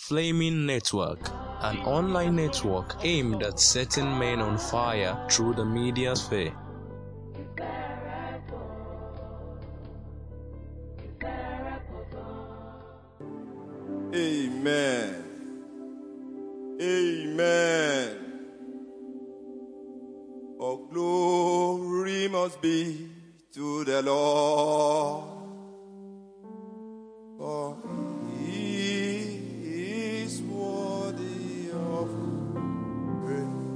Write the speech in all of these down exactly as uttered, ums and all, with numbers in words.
Flaming Network, an online network aimed at setting men on fire through the media sphere. Amen. Amen. All glory must be to the Lord, for He is worthy of praise.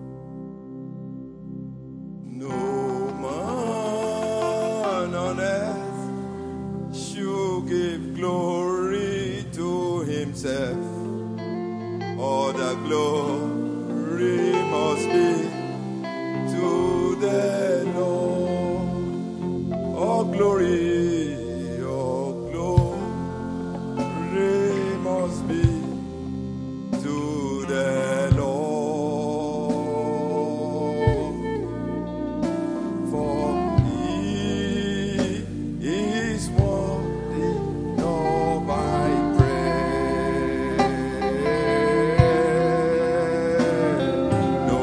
No man on earth should give glory to himself. All the glory must be to the Lord. All glory, all glory must be to the Lord. For He is worthy of my praise. No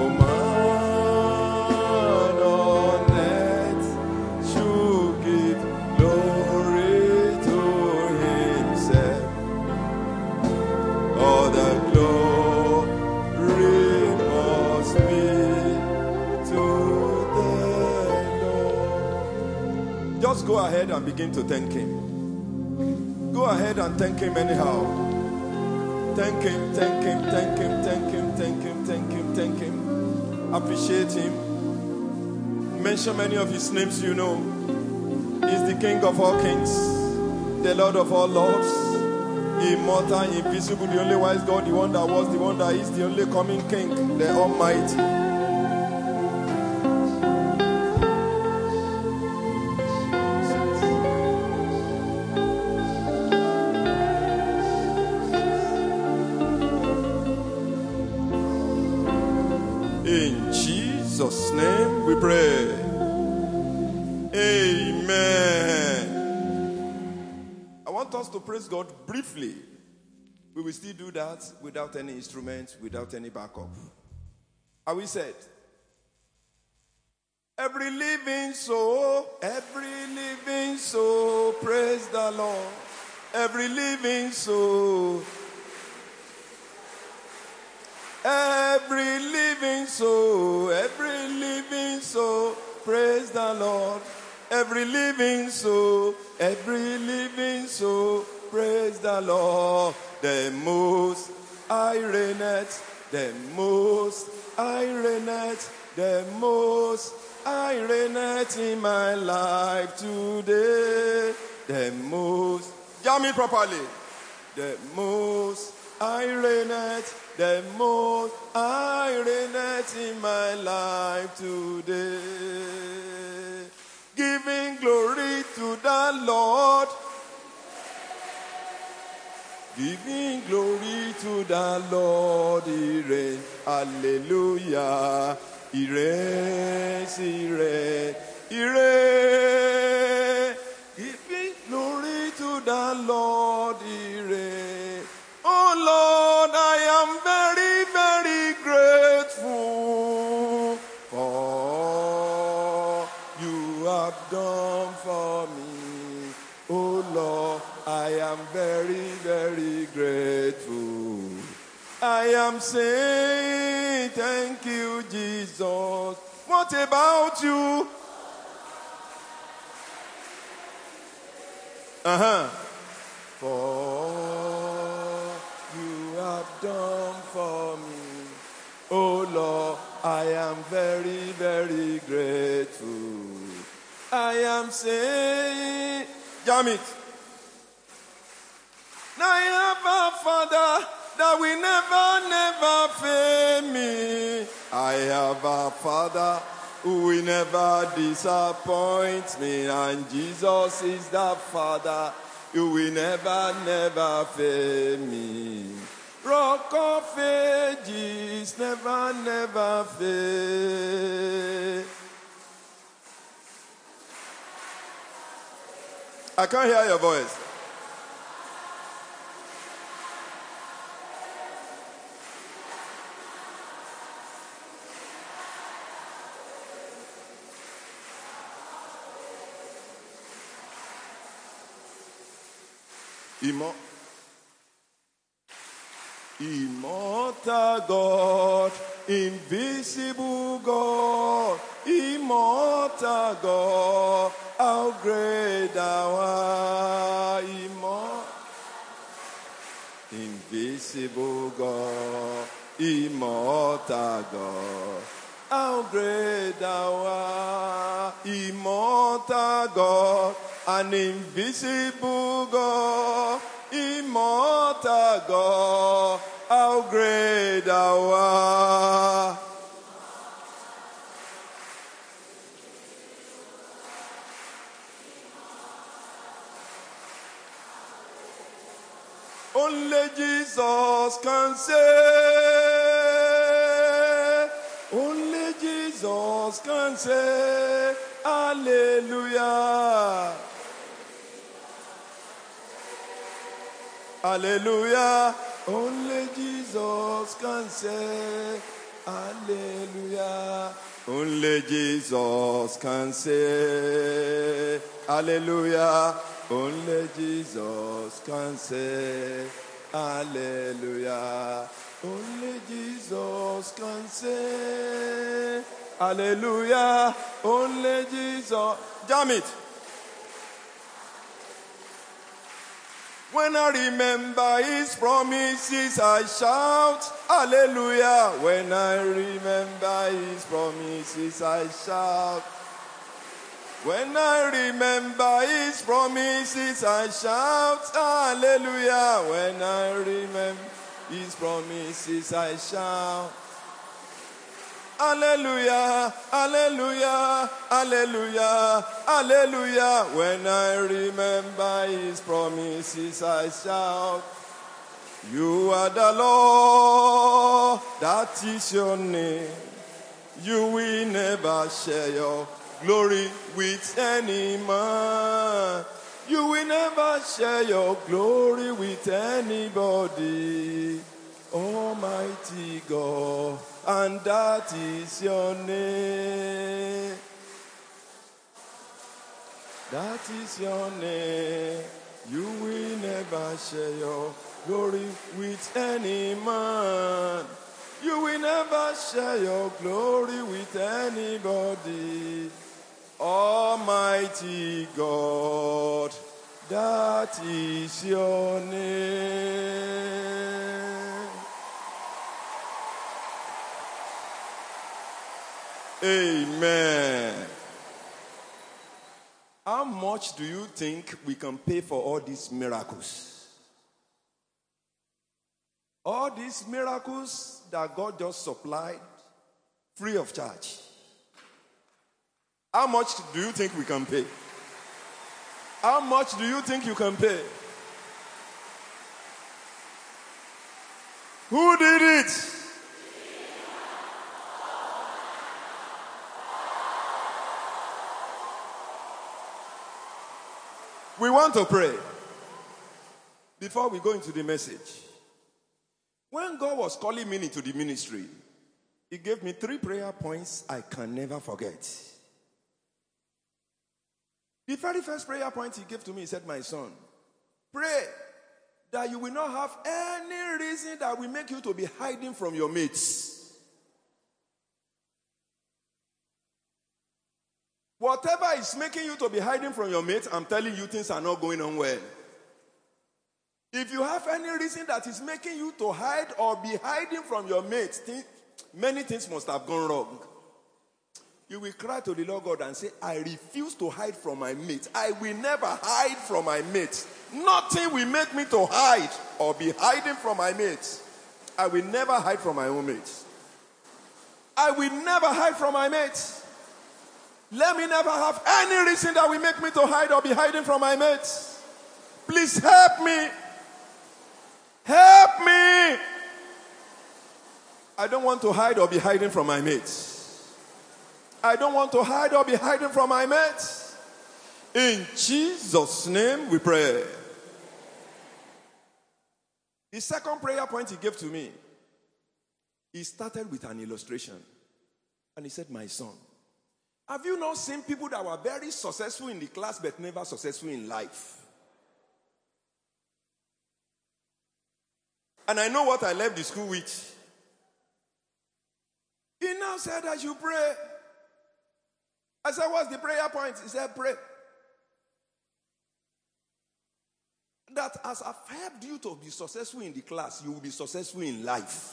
man on earth should give glory to himself. All the glory must be to the Lord. Just go ahead and begin to thank Him. Go ahead and thank Him anyhow. Thank Him, thank Him, thank Him, thank Him, thank Him, thank Him, thank Him. Appreciate Him. Mention many of His names you know. He's the King of all kings, the Lord of all lords, immortal, invisible, the only wise God, the one that was, the one that is, the only coming King, the Almighty. In Jesus' name we pray. Amen. I want us to praise God briefly. We will still do that without any instruments, without any backup. Are we set? Every living soul, every living soul, praise the Lord. Every living soul. Every living soul, every living soul, praise the Lord. Every living soul, every living soul, praise the Lord. The most I reigneth, the most I reigneth, the most I reigneth in my life today. The most, jam it properly. The most I reigneth, the most I reigneth in my life today. Giving glory to the Lord. Giving glory to the Lord. He reigns. Hallelujah. He reigns. He reigns. He reigns. Giving glory to the Lord. He reigns. Oh Lord, I am very, very grateful for you have done for me. Oh Lord, I am very, very grateful. I am saying thank you, Jesus. What about you? Uh-huh. For done for me. Oh Lord, I am very, very grateful. I am saying, jam it. I have a Father that will never, never fail me. I have a Father who will never disappoint me, and Jesus is the Father who will never, never fail me. Rock of Ages, never, never fail. I can't hear your voice. Immo- Immortal God, invisible God, immortal God, how great thou art, immortal, invisible God, immortal God, how great thou art, immortal God, an invisible God, immortal God, how great thou art. Only Jesus can save. Only Jesus can save. Hallelujah. Hallelujah. Only Jesus can save. Hallelujah. Only Jesus can save. Hallelujah. Only Jesus can save. Hallelujah. Only Jesus can save. Hallelujah. Only Jesus. Jam it. When I remember his promises, I shout, hallelujah. When I remember his promises, I shout. When I remember his promises, I shout, hallelujah. When I remember his promises, I shout. Hallelujah, hallelujah, hallelujah, hallelujah. When I remember his promises, I shout. You are the Lord, that is your name. You will never share your glory with any man. You will never share your glory with anybody. Almighty God, and that is your name. That is your name. You will never share your glory with any man. You will never share your glory with anybody. Almighty God, that is your name. Amen. How much do you think we can pay for all these miracles? All these miracles that God just supplied free of charge. How much do you think we can pay? How much do you think you can pay? Who did it? We want to pray before we go into the message. When God was calling me into the ministry, He gave me three prayer points I can never forget. The very first prayer point He gave to me, He said, my son, pray that you will not have any reason that will make you to be hiding from your mates. Whatever is making you to be hiding from your mates, I'm telling you, things are not going on well. If you have any reason that is making you to hide or be hiding from your mates, think, many things must have gone wrong. You will cry to the Lord God and say, I refuse to hide from my mates. I will never hide from my mates. Nothing will make me to hide or be hiding from my mates. I will never hide from my own mates. I will never hide from my mates. Let me never have any reason that will make me to hide or be hiding from my mates. Please help me. Help me. I don't want to hide or be hiding from my mates. I don't want to hide or be hiding from my mates. In Jesus' name we pray. The second prayer point He gave to me, He started with an illustration. And He said, my son, have you not seen people that were very successful in the class but never successful in life? And I know what I left the school with. He now said I should pray. I said, what's the prayer point? He said, pray. That as I've helped you to be successful in the class, you will be successful in life.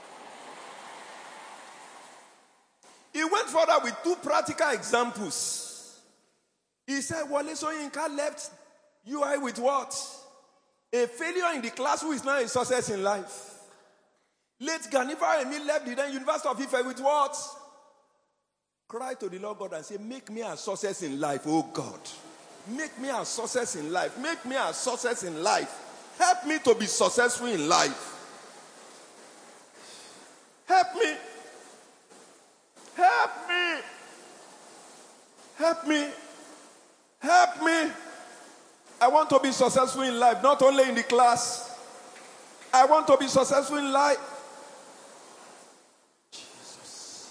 He went further with two practical examples. He said, Wale Soyinka left U I with what? A failure in the class who is now a success in life. Late Ganifa Emil left the then University of Ife with what? Cry to the Lord God and say, make me a success in life, oh God. Make me a success in life. Make me a success in life. Help me to be successful in life. Help me. Help me. Help me. Help me. I want to be successful in life, not only in the class. I want to be successful in life. Jesus.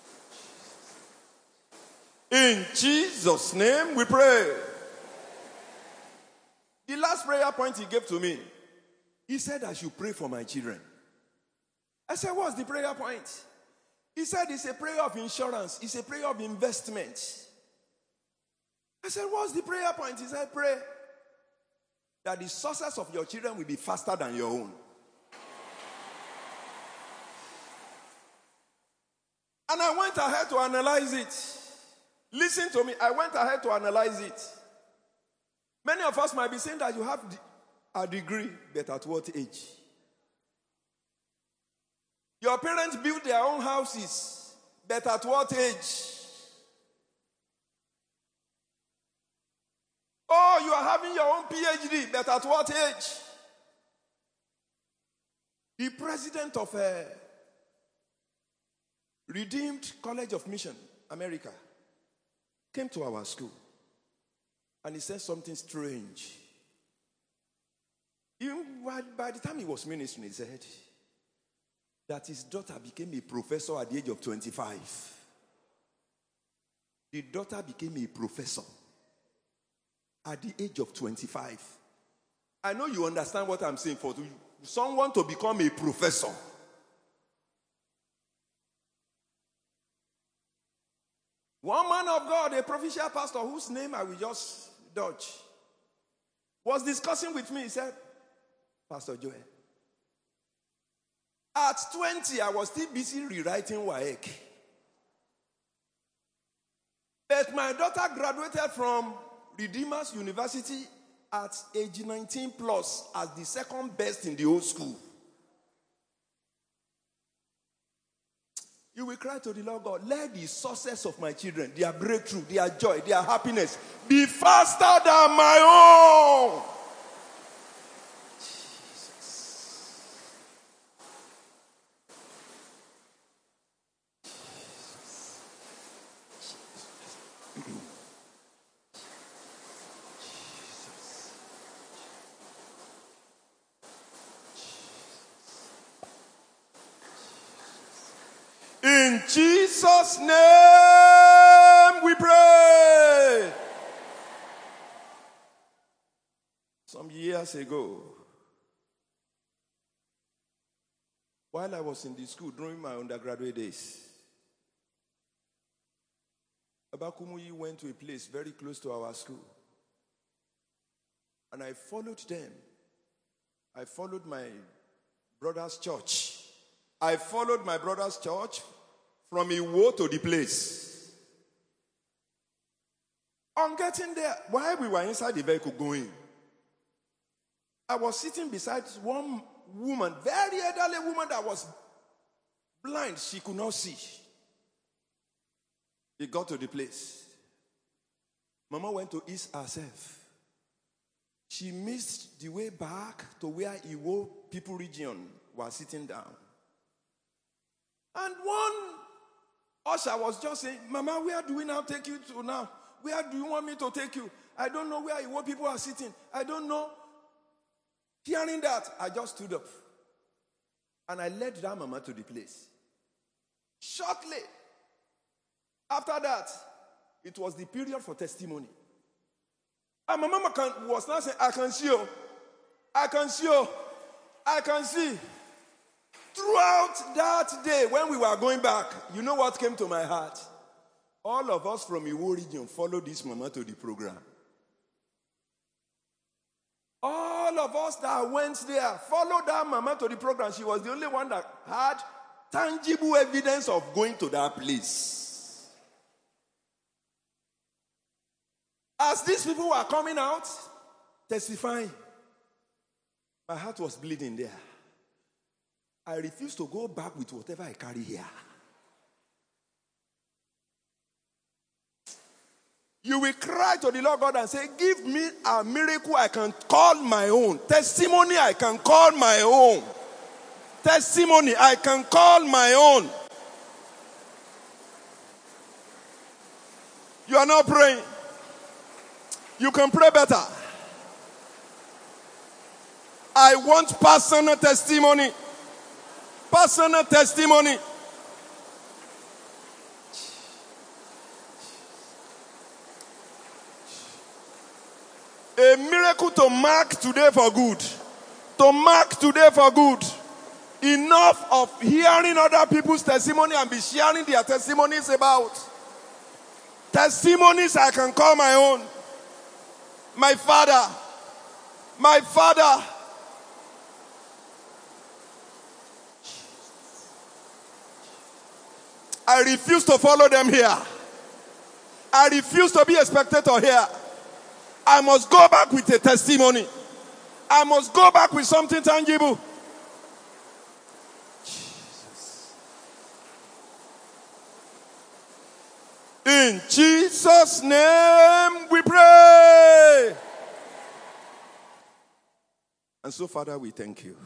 In Jesus' name we pray. The last prayer point he gave to me, he said I should pray for my children. I said, what's the prayer point? He said it's a prayer of insurance. It's a prayer of investment. I said, what's the prayer point? He said, pray that the success of your children will be faster than your own. And I went ahead to analyze it. Listen to me. I went ahead to analyze it. Many of us might be saying that you have a degree, but at what age? Your parents built their own houses, but at what age? Oh, you are having your own P H D, but at what age? The president of a Redeemed College of Mission, America, came to our school. And he said something strange. Even by, by the time he was ministering, he said that his daughter became a professor at the age of twenty-five. The daughter became a professor at the age of twenty-five. I know you understand what I'm saying. For someone to become a professor, one man of God, a provincial pastor whose name I will just dodge, was discussing with me. He said, Pastor Joel, at twenty, I was still busy rewriting W A E C. But my daughter graduated from Redeemers University at age nineteen plus as the second best in the whole school. You will cry to the Lord God, let the success of my children, their breakthrough, their joy, their happiness be faster than my own. In Jesus' name we pray. Some years ago, while I was in the school during my undergraduate days, Abakumuyi went to a place very close to our school. And I followed them. I followed my brother's church. I followed my brother's church from Iwo to the place. On getting there, while we were inside the vehicle going, I was sitting beside one woman, very elderly woman that was blind. She could not see. We got to the place. Mama went to ease herself. She missed the way back to where Iwo people region were sitting down. And one usher was just saying, Mama, where do we now take you to now? Where do you want me to take you? I don't know where Iwo people are sitting. I don't know. Hearing that, I just stood up. And I led that mama to the place. Shortly after that, it was the period for testimony. And my mama can, was now saying, I can see you. I can see you. I can see. Throughout that day, when we were going back, you know what came to my heart? All of us from Iwo region followed this mama to the program. All of us that went there followed that mama to the program. She was the only one that had tangible evidence of going to that place. As these people were coming out, testifying, my heart was bleeding there. I refused to go back with whatever I carry here. You will cry to the Lord God and say, give me a miracle I can call my own. Testimony I can call my own. Testimony I can call my own. You are not praying. You can pray better. I want personal testimony. Personal testimony. A miracle to mark today for good. To mark today for good. Enough of hearing other people's testimony and be sharing their testimonies about. Testimonies I can call my own. My father. My father. I refuse to follow them here. I refuse to be a spectator here. I must go back with a testimony. I must go back with something tangible. Jesus. In Jesus' name we pray. And so, Father, we thank you.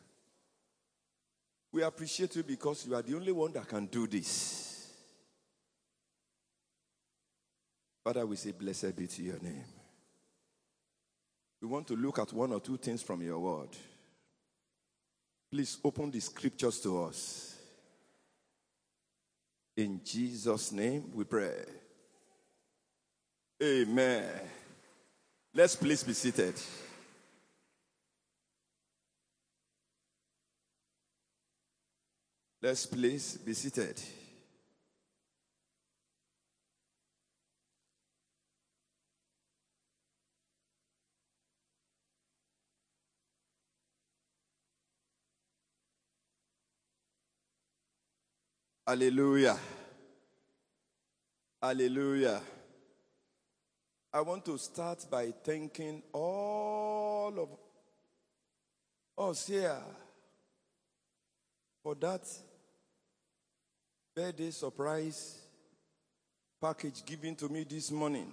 We appreciate you because you are the only one that can do this. Father, we say, blessed be to your name. We want to look at one or two things from your word. Please open the scriptures to us. In Jesus' name we pray. Amen. Let's please be seated. Let's please be seated. Hallelujah. Hallelujah. I want to start by thanking all of us here for that birthday surprise package given to me this morning.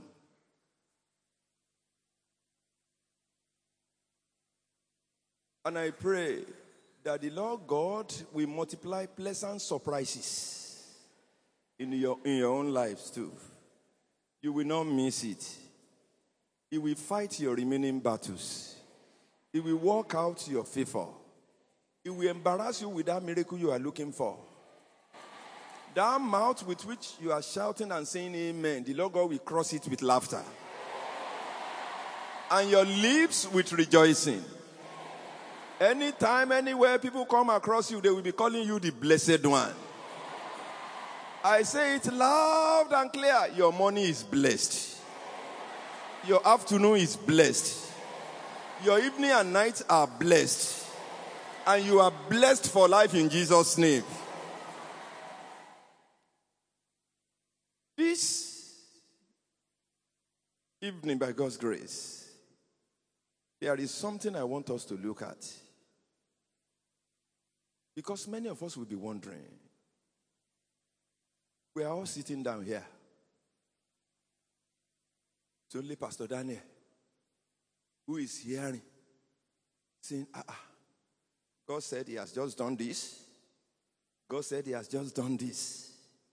And I pray that the Lord God will multiply pleasant surprises in your, in your own lives too. You will not miss it. He will fight your remaining battles. He will work out your favor. He will embarrass you with that miracle you are looking for. That mouth with which you are shouting and saying amen, the Lord God will cross it with laughter. And your lips with rejoicing. Anytime, anywhere people come across you, they will be calling you the blessed one. I say it loud and clear. Your morning is blessed. Your afternoon is blessed. Your evening and night are blessed. And you are blessed for life in Jesus' name. This evening, by God's grace, there is something I want us to look at. Because many of us will be wondering, we are all sitting down here. It's only Pastor Daniel who is hearing, saying, ah, ah, God said he has just done this. God said he has just done this.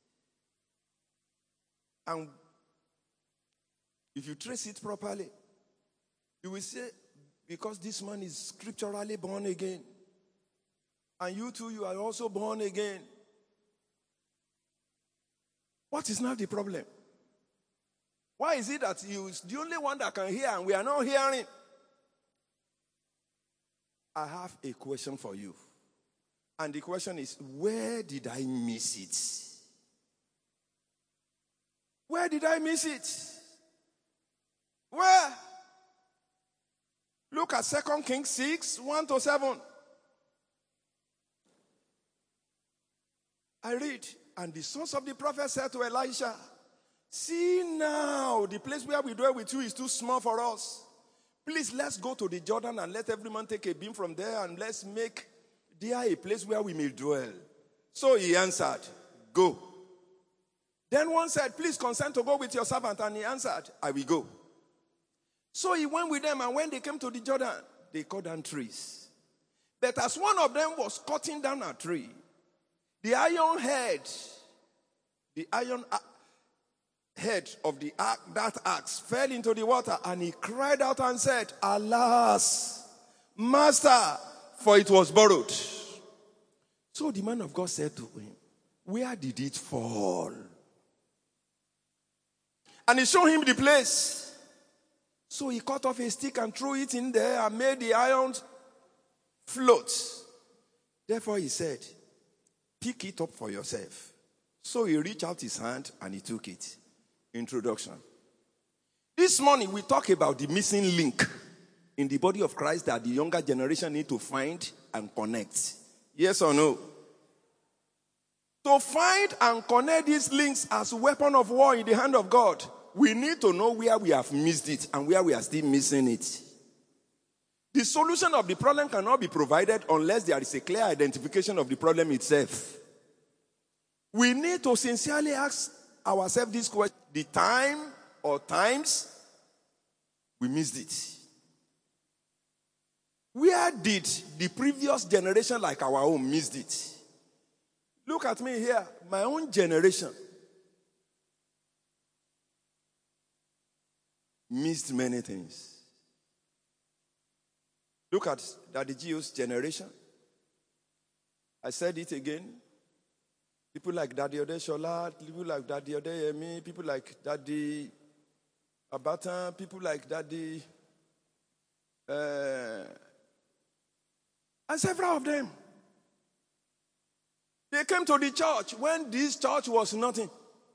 And if you trace it properly, you will say, because this man is scripturally born again, and you too, you are also born again. What is now the problem? Why is it that you is the only one that can hear and we are not hearing? I have a question for you. And the question is, where did I miss it? Where did I miss it? Where? Look at Second Kings six, one to seven. I read, and the sons of the prophet said to Elisha, see now, the place where we dwell with you is too small for us. Please, let's go to the Jordan and let every man take a beam from there and let's make there a place where we may dwell. So he answered, go. Then one said, please consent to go with your servant. And he answered, I will go. So he went with them, and when they came to the Jordan, they cut down trees. But as one of them was cutting down a tree, the iron head, the iron head of the that axe fell into the water, and he cried out and said, alas, master, for it was borrowed. So the man of God said to him, where did it fall? And he showed him the place. So he cut off a stick and threw it in there and made the iron float. Therefore he said, pick it up for yourself. So he reached out his hand and he took it. Introduction. This morning we talk about the missing link in the body of Christ that the younger generation need to find and connect. Yes or no? To find and connect these links as a weapon of war in the hand of God, we need to know where we have missed it and where we are still missing it. The solution of the problem cannot be provided unless there is a clear identification of the problem itself. We need to sincerely ask ourselves this question: the time or times we missed it. Where did the previous generation like our own missed it? Look at me here. My own generation missed many things. Look at Daddy Gio's generation. I said it again. People like Daddy Odeshola, people like Daddy Odeyemi, people like Daddy Abatan, people like Daddy, uh, and several of them. They came to the church when this church was nothing.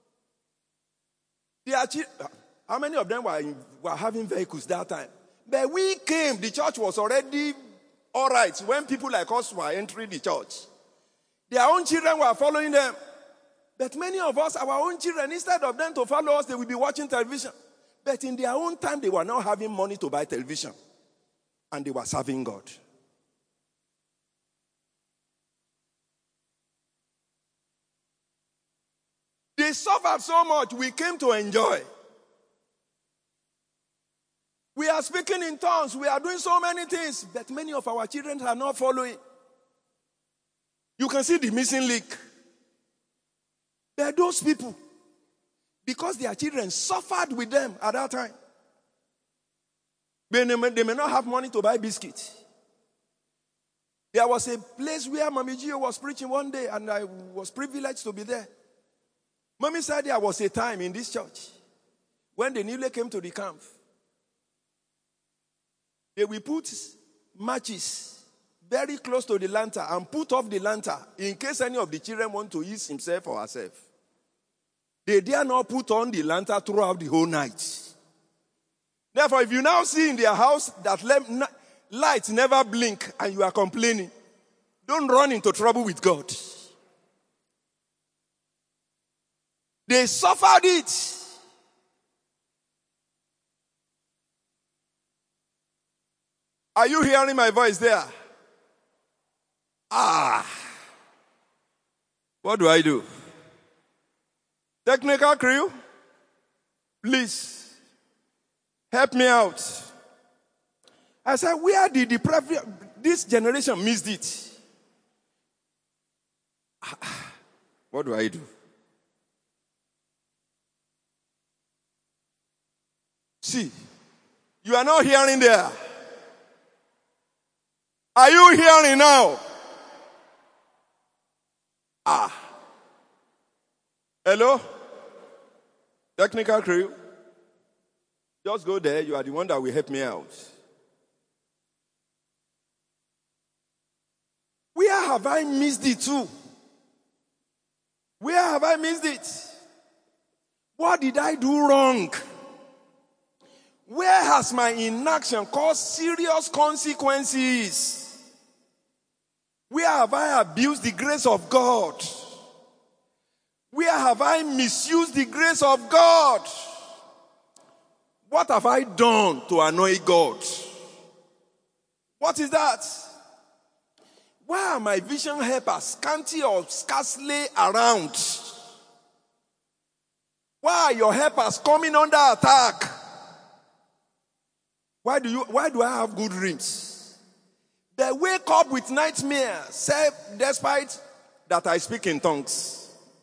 They achieved, how many of them were, in, were having vehicles that time? But we came, the church was already all right when people like us were entering the church. Their own children were following them. But many of us, our own children, instead of them to follow us, they will be watching television. But in their own time, they were not having money to buy television. And they were serving God. They suffered so much, we came to enjoy. We are speaking in tongues, we are doing so many things, but many of our children are not following. You can see the missing link. There are those people, because their children suffered with them at that time. They may, they may not have money to buy biscuits. There was a place where Mami Gio was preaching one day, and I was privileged to be there. Mommy said there was a time in this church when they newly came to the camp. They will put matches very close to the lantern and put off the lantern in case any of the children want to ease himself or herself. They dare not put on the lantern throughout the whole night. Therefore, if you now see in their house that lights never blink and you are complaining, don't run into trouble with God. They suffered it. Are you hearing my voice there? Ah. What do I do? Technical crew, please help me out. I said, where did the previous, this generation missed it? What do I do? See, you are not hearing there. Are you hearing now? Ah. Hello? Technical crew? Just go there. You are the one that will help me out. have I missed it too? Where have I missed it? What did I do wrong? Where has my inaction caused serious consequences? Where have I abused the grace of God? Where have I misused the grace of God? What have I done to annoy God? What is that? Why are my vision helpers scanty or scarcely around? Why are your helpers coming under attack? Why do you? Why do I have good dreams? They wake up with nightmares, say, despite that I speak in tongues.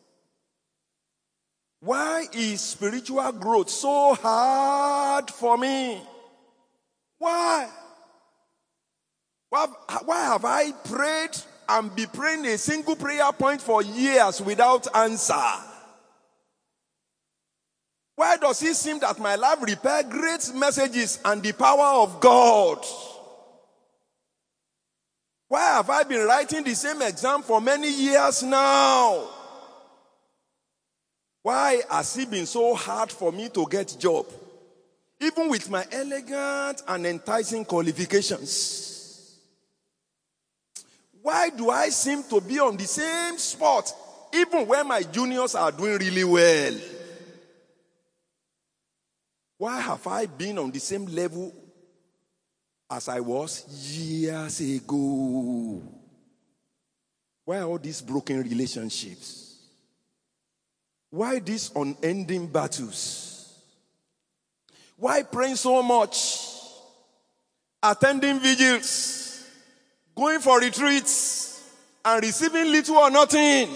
Why is spiritual growth so hard for me? Why? Why, why have I prayed and been praying a single prayer point for years without answer? Why does it seem that my life repair great messages and the power of God? Why have I been writing the same exam for many years now? Why has it been so hard for me to get a job, even with my elegant and enticing qualifications? Why do I seem to be on the same spot, even when my juniors are doing really well? Why have I been on the same level as I was years ago? Why all these broken relationships? Why these unending battles? Why praying so much? Attending vigils, going for retreats, and receiving little or nothing?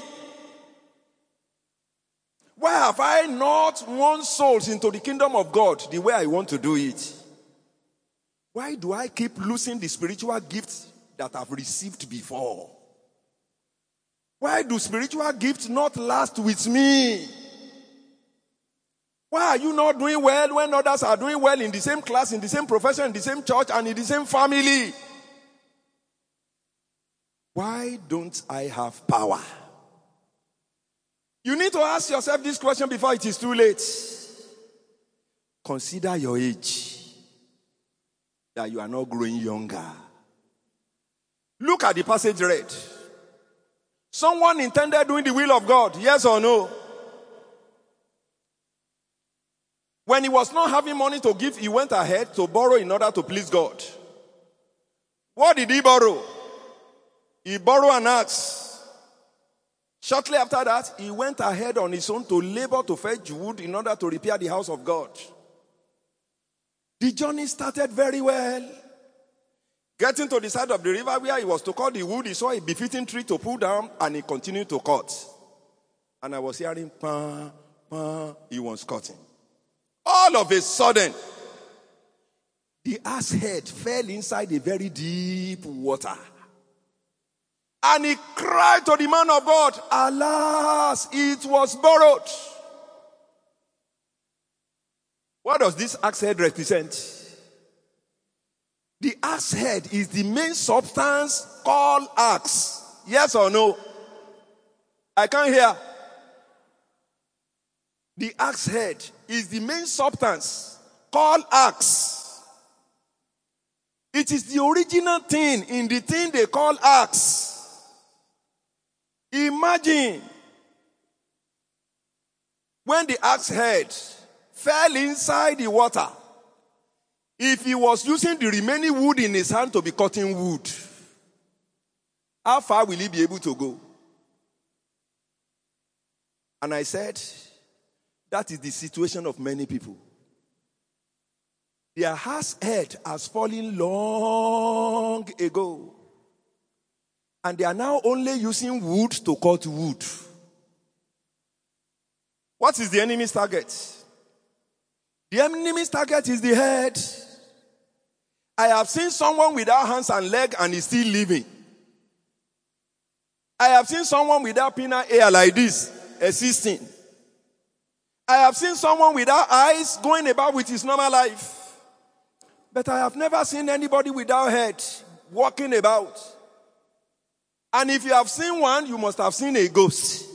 Why have I not won souls into the kingdom of God the way I want to do it? Why do I keep losing the spiritual gifts that I've received before? Why do spiritual gifts not last with me? Why are you not doing well when others are doing well in the same class, in the same profession, in the same church, and in the same family? Why don't I have power? You need to ask yourself this question before it is too late. Consider your age, that you are not growing younger. Look at the passage read. Someone intended doing the will of God, yes or no? When he was not having money to give, he went ahead to borrow in order to please God. What did he borrow? He borrowed an axe. Shortly after that, he went ahead on his own to labor to fetch wood in order to repair the house of God. The journey started very well. Getting to the side of the river where he was to cut the wood, he saw a befitting tree to pull down, and he continued to cut. And I was hearing, pa, pa, he was cutting. All of a sudden, the axe head fell inside a very deep water. And he cried to the man of God, alas, it was borrowed. What does this axe head represent? The axe head is the main substance called axe. Yes or no? I can't hear. The axe head is the main substance called axe. It is the original thing in the thing they call axe. Imagine when the axe head fell inside the water. If he was using the remaining wood in his hand to be cutting wood, how far will he be able to go? And I said, that is the situation of many people. Their axe head has fallen long ago. And they are now only using wood to cut wood. What is the enemy's target? The enemy's target is the head. I have seen someone without hands and legs and is still living. I have seen someone without peanut hair like this, existing. I have seen someone without eyes going about with his normal life. But I have never seen anybody without head walking about. And if you have seen one, you must have seen a ghost.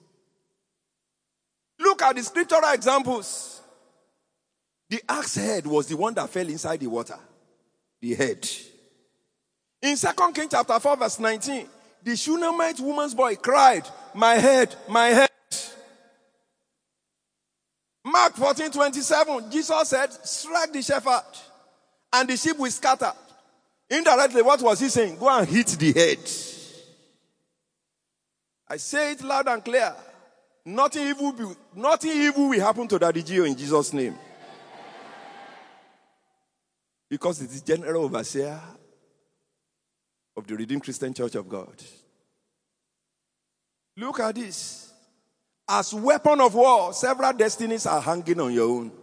Look at the scriptural examples. The axe head was the one that fell inside the water. The head. In Second Kings chapter four verse nineteen, the Shunammite woman's boy cried, my head, my head. Mark fourteen twenty-seven, Jesus said, strike the shepherd and the sheep will scatter. Indirectly, what was he saying? Go and hit the head. I say it loud and clear. Nothing evil, be, nothing evil will happen to Daddy Gio in Jesus' name. Because it is general overseer of the Redeemed Christian Church of God. Look at this. As weapon of war, several destinies are hanging on your own.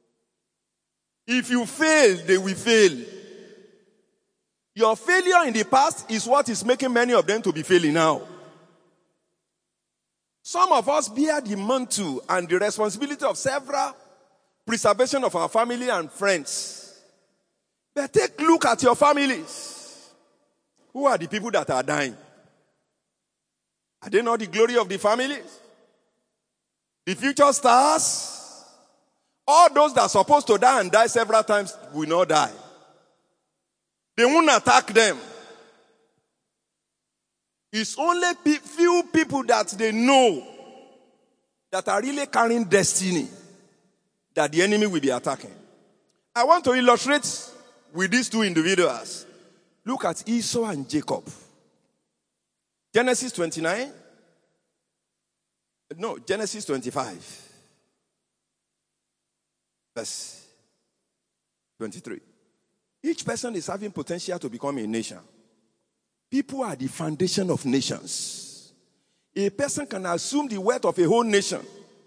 If you fail, they will fail. Your failure in the past is what is making many of them to be failing now. Some of us bear the mantle and the responsibility of several preservation of our family and friends. But take a look at your families. Who are the people that are dying? Are they not the glory of the families? The future stars? All those that are supposed to die and die several times will not die. They won't attack them. It's only pe- few people that they know that are really carrying destiny that the enemy will be attacking. I want to illustrate with these two individuals. Look at Esau and Jacob. Genesis twenty-nine. No, Genesis twenty-five. Verse twenty-three. Each person is having potential to become a nation. People are the foundation of nations. A person can assume the wealth of a whole nation.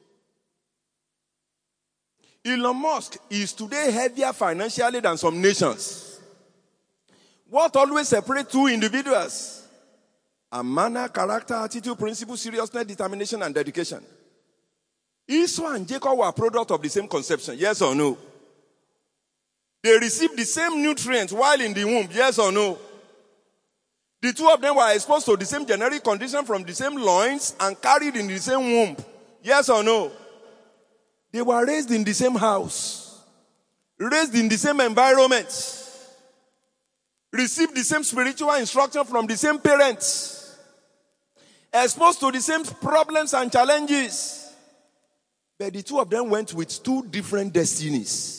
Elon Musk is today heavier financially than some nations. What always separates two individuals? A manner, character, attitude, principle, seriousness, determination, and dedication. Esau and Jacob were a product of the same conception, yes or no? They received the same nutrients while in the womb, yes or no? The two of them were exposed to the same genetic condition from the same loins and carried in the same womb, yes or no? They were raised in the same house, raised in the same environment, received the same spiritual instruction from the same parents, exposed to the same problems and challenges. But the two of them went with two different destinies.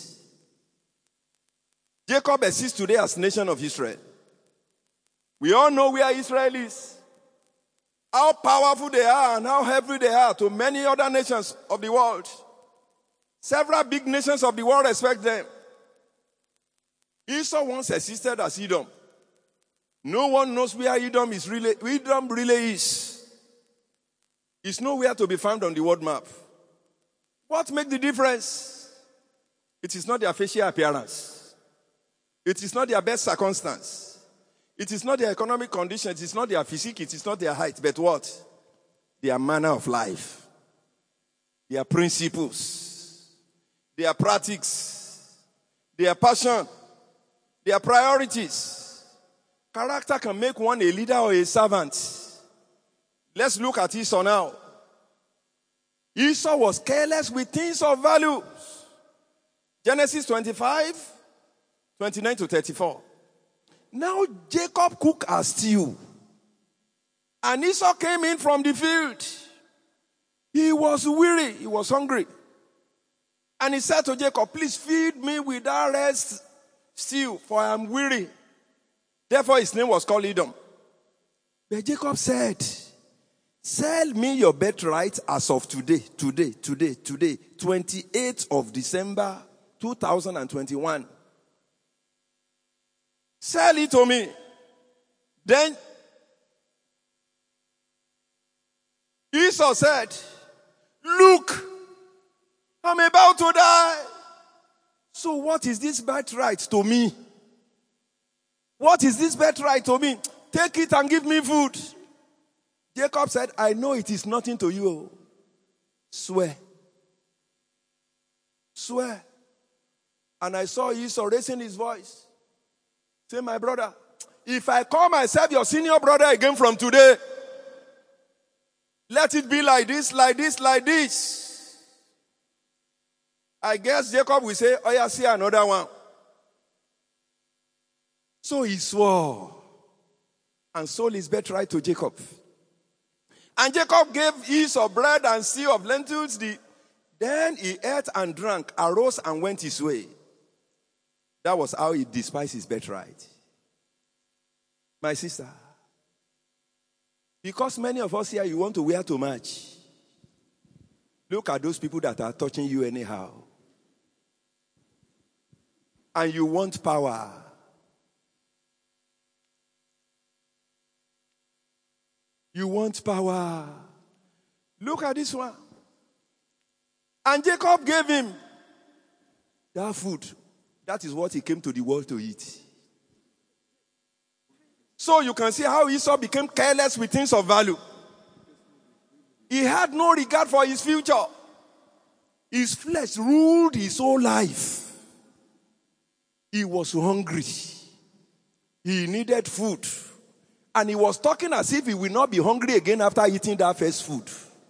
Jacob exists today as nation of Israel. We all know where Israel is, how powerful they are and how heavy they are to many other nations of the world. Several big nations of the world respect them. Esau once existed as Edom. No one knows where Edom is really, Edom really is. It's nowhere to be found on the world map. What makes the difference? It is not their facial appearance. It is not their best circumstance. It is not their economic condition. It is not their physique. It is not their height. But what? Their manner of life. Their principles. Their practices. Their passion. Their priorities. Character can make one a leader or a servant. Let's look at Esau now. Esau was careless with things of value. Genesis twenty-five, twenty-nine to thirty-four. Now Jacob cooked a stew. And Esau came in from the field. He was weary. He was hungry. And he said to Jacob, please feed me with that rest stew, for I am weary. Therefore his name was called Edom. But Jacob said, sell me your birthright as of today, today, today, today, twenty-eighth of December, two thousand twenty-one. Sell it to me. Then Esau said, look, I'm about to die. So what is this birthright to me? What is this birthright to me? Take it and give me food. Jacob said, I know it is nothing to you. Swear. Swear. And I saw Esau raising his voice. Say, my brother, if I call myself your senior brother again from today, let it be like this, like this, like this. I guess Jacob will say, oh yeah, see another one. So he swore and sold his birthright to Jacob. And Jacob gave Esau bread and sea of lentils. The, then he ate and drank, arose and went his way. That was how he despised his birthright. My sister, because many of us here, you want to wear too much. Look at those people that are touching you anyhow. And you want power. You want power. Look at this one. And Jacob gave him that food. That is what he came to the world to eat. So you can see how Esau became careless with things of value. He had no regard for his future. His flesh ruled his whole life. He was hungry. He needed food. And he was talking as if he will not be hungry again after eating that first food.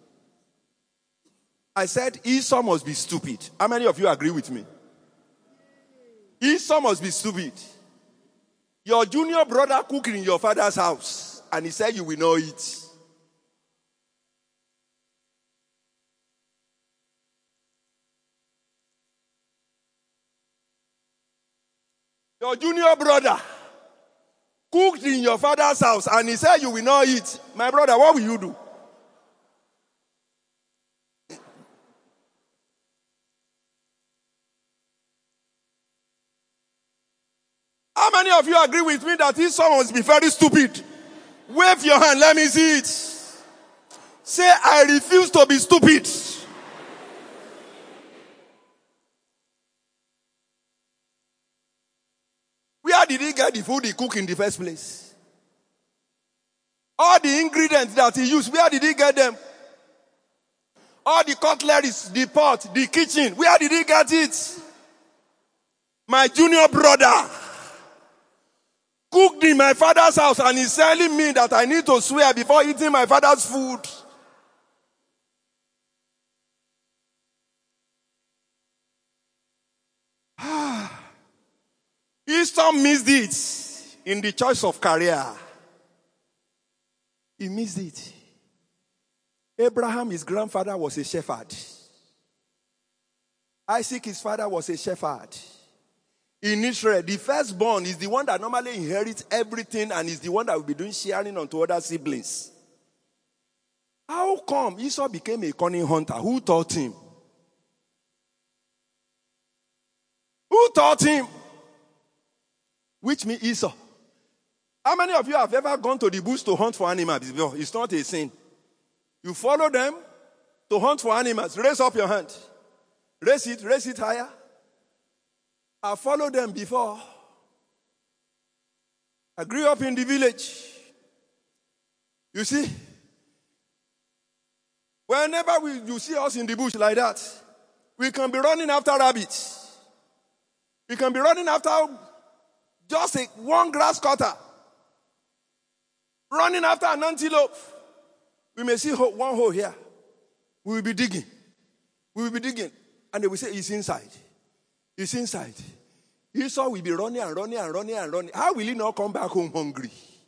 I said, Esau must be stupid. How many of you agree with me? Esau must be stupid. Your junior brother cooked in your father's house, and he said you will not eat. Your junior brother cooked in your father's house, and he said you will not eat. My brother, what will you do? How many of you agree with me that this song must be very stupid? Wave your hand, let me see it. Say, I refuse to be stupid. Where did he get the food he cooked in the first place? All the ingredients that he used, where did he get them? All the cutleries, the pot, the kitchen, where did he get it? My junior brother cooked in my father's house, and he's telling me that I need to swear before eating my father's food. Esau missed it in the choice of career. He missed it. Abraham, his grandfather, was a shepherd. Isaac, his father, was a shepherd. In Israel, the firstborn is the one that normally inherits everything and is the one that will be doing sharing onto other siblings. How come Esau became a cunning hunter? Who taught him? Who taught him? Which means Esau. How many of you have ever gone to the bush to hunt for animals? It's not a sin. You follow them to hunt for animals. Raise up your hand. Raise it, raise it higher. I followed them before. I grew up in the village. You see, whenever we, you see us in the bush like that, we can be running after rabbits. We can be running after just a, one grass cutter. Running after an antelope. We may see one hole here. We will be digging. We will be digging. And they will say, it's inside. It's inside. Esau will be running and running and running and running. How will he not come back home hungry?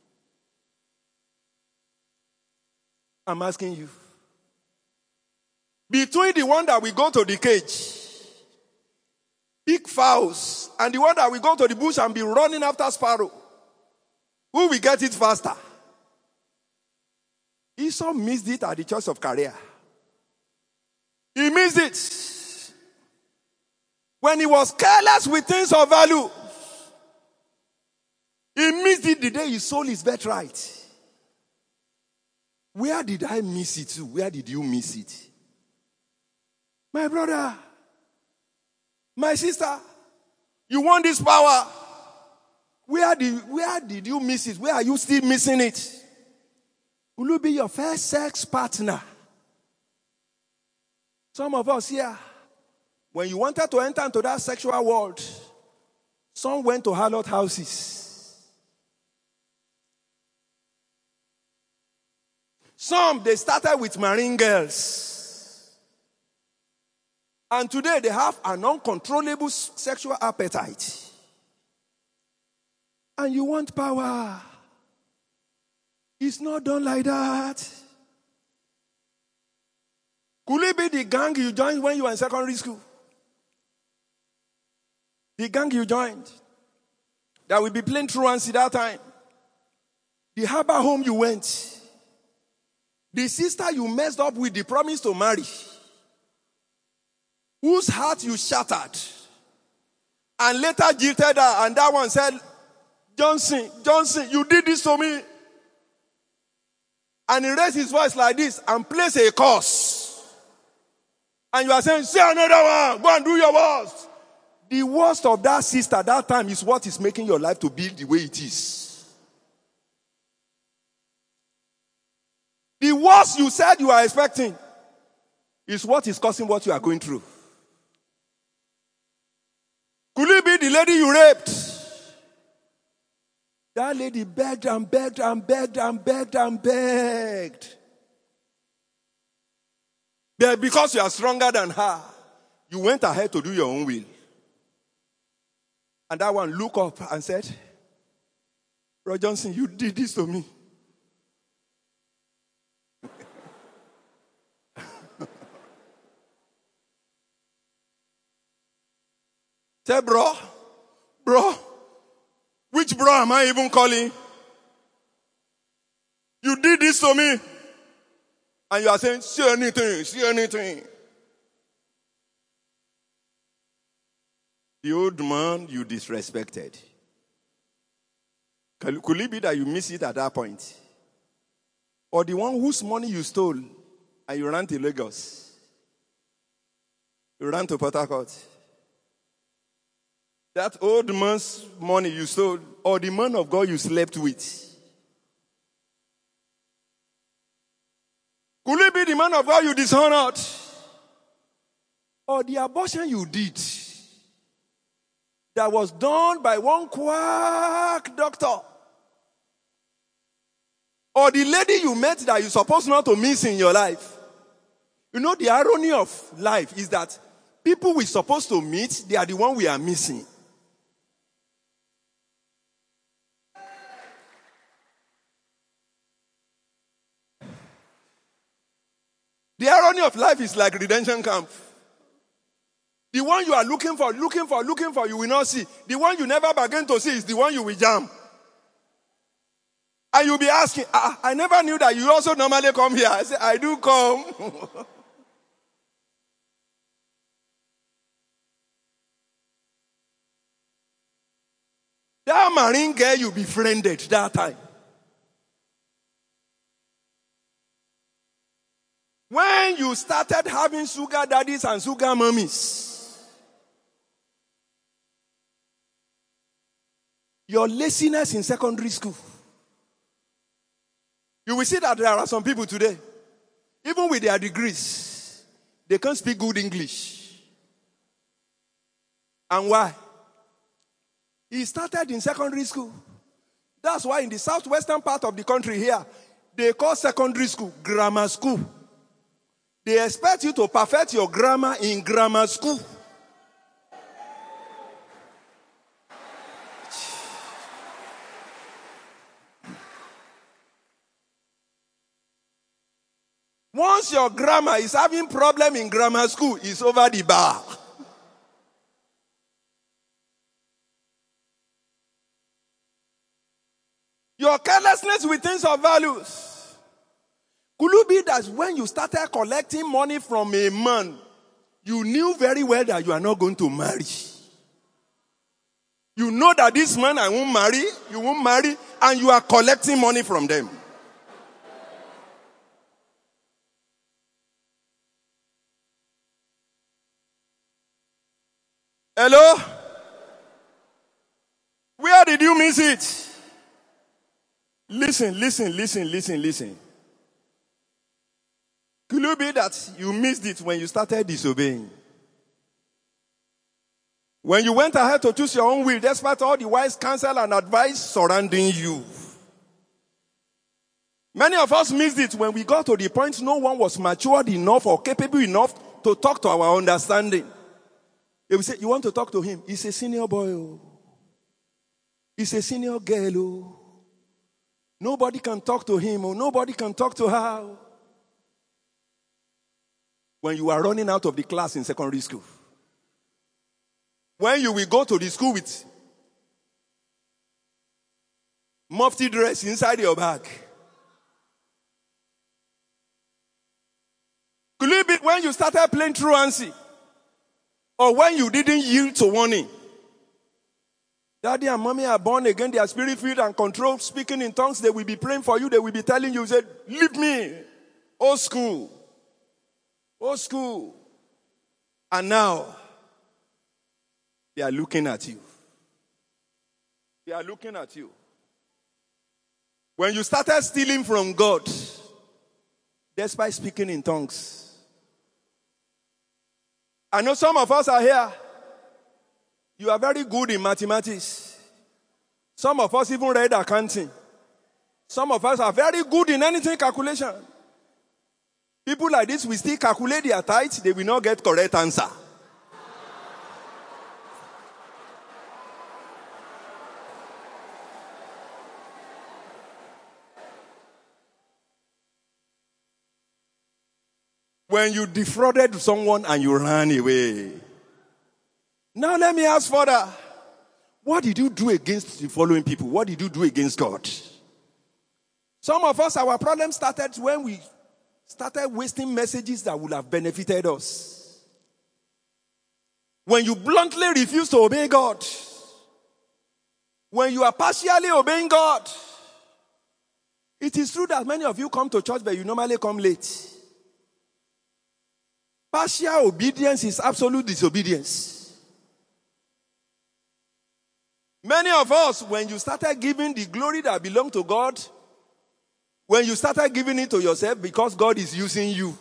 I'm asking you. Between the one that we go to the cage, big fowls, and the one that we go to the bush and be running after sparrow, who will get it faster? Esau missed it at the choice of career. He missed it. When he was careless with things of value, he missed it the day he sold his birthright. Where did I miss it to? Where did you miss it? My brother, my sister, you want this power? Where did, where did you miss it? Where are you still missing it? Will you be your first sex partner? Some of us here, when you wanted to enter into that sexual world, some went to harlot houses. Some, they started with marine girls. And today they have an uncontrollable sexual appetite. And you want power. It's not done like that. Could it be the gang you joined when you were in secondary school? The gang you joined that will be playing truancy that time. The harbor home you went. The sister you messed up with the promise to marry. Whose heart you shattered. And later jilted her, and that one said, Johnson, Johnson, you did this to me. And he raised his voice like this and placed a curse. And you are saying, say another one, go and do your worst. The worst of that sister that time is what is making your life to be the way it is. The worst you said you are expecting is what is causing what you are going through. Could it be the lady you raped? That lady begged and begged and begged and begged and begged. But because you are stronger than her, you went ahead to do your own will. And that one looked up and said, Roy Johnson, you did this to me. Say, bro, bro, which bro am I even calling? You did this to me. And you are saying, say anything, say anything. The old man you disrespected. Could it be that you miss it at that point? Or the one whose money you stole and you ran to Lagos? You ran to Port Harcourt. That old man's money you stole, or the man of God you slept with. Could it be the man of God you dishonored? Or the abortion you did that was done by one quack doctor? Or the lady you met that you're supposed not to miss in your life? You know, the irony of life is that people we're supposed to meet, they are the one we are missing. The irony of life is like redemption camp. The one you are looking for, looking for, looking for, you will not see. The one you never bargain to see is the one you will jam. And you'll be asking, ah, I never knew that you also normally come here. I say, I do come. That marine girl you befriended that time. When you started having sugar daddies and sugar mummies, your laziness in secondary school, you will see that there are some people today, even with their degrees, they can't speak good English. And why? He started in secondary school. That's why in the southwestern part of the country here, they call secondary school grammar school. They expect you to perfect your grammar in grammar school. Once your grammar is having problem in grammar school, it's over the bar. Your carelessness with things of values. Could it be that when you started collecting money from a man, you knew very well that you are not going to marry? You know that this man I won't marry, you won't marry, and you are collecting money from them. Hello? Where did you miss it? Listen, listen, listen, listen, listen. Could it be that you missed it when you started disobeying? When you went ahead to choose your own will, despite all the wise counsel and advice surrounding you. Many of us missed it when we got to the point no one was matured enough or capable enough to talk to our understanding. They will say, you want to talk to him? He's a senior boy. Oh. He's a senior girl. Oh. Nobody can talk to him. Oh. Nobody can talk to her. Oh. When you are running out of the class in secondary school. When you will go to the school with mufti dress inside your bag. Could it be when you started playing truancy? Or when you didn't yield to warning? Daddy and mommy are born again, they are spirit-filled and controlled, speaking in tongues. They will be praying for you. They will be telling you, say, leave me. Old school. Old school. And now, they are looking at you. They are looking at you. When you started stealing from God, despite speaking in tongues, I know some of us are here. You are very good in mathematics. Some of us even read accounting. Some of us are very good in anything calculation. People like this will still calculate their tithes. They will not get correct answer. When you defrauded someone and you ran away. Now let me ask further. What did you do against the following people? What did you do against God? Some of us, our problem started when we started wasting messages that would have benefited us. When you bluntly refuse to obey God. When you are partially obeying God. It is true that many of you come to church, but you normally come late. Partial obedience is absolute disobedience. Many of us, when you started giving the glory that belongs to God, when you started giving it to yourself because God is using you.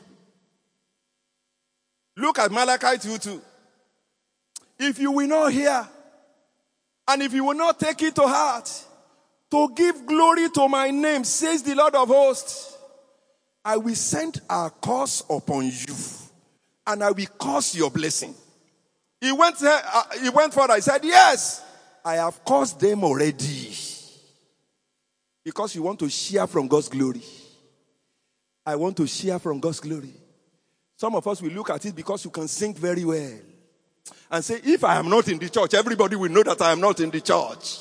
Look at Malachi two two. If you will not hear, and if you will not take it to heart, to give glory to my name, says the Lord of hosts, I will send a curse upon you. And I will curse your blessing. He went, uh, he went further. He said, yes, I have cursed them already. Because you want to share from God's glory. I want to share from God's glory. Some of us will look at it because you can sing very well. And say, if I am not in the church, everybody will know that I am not in the church.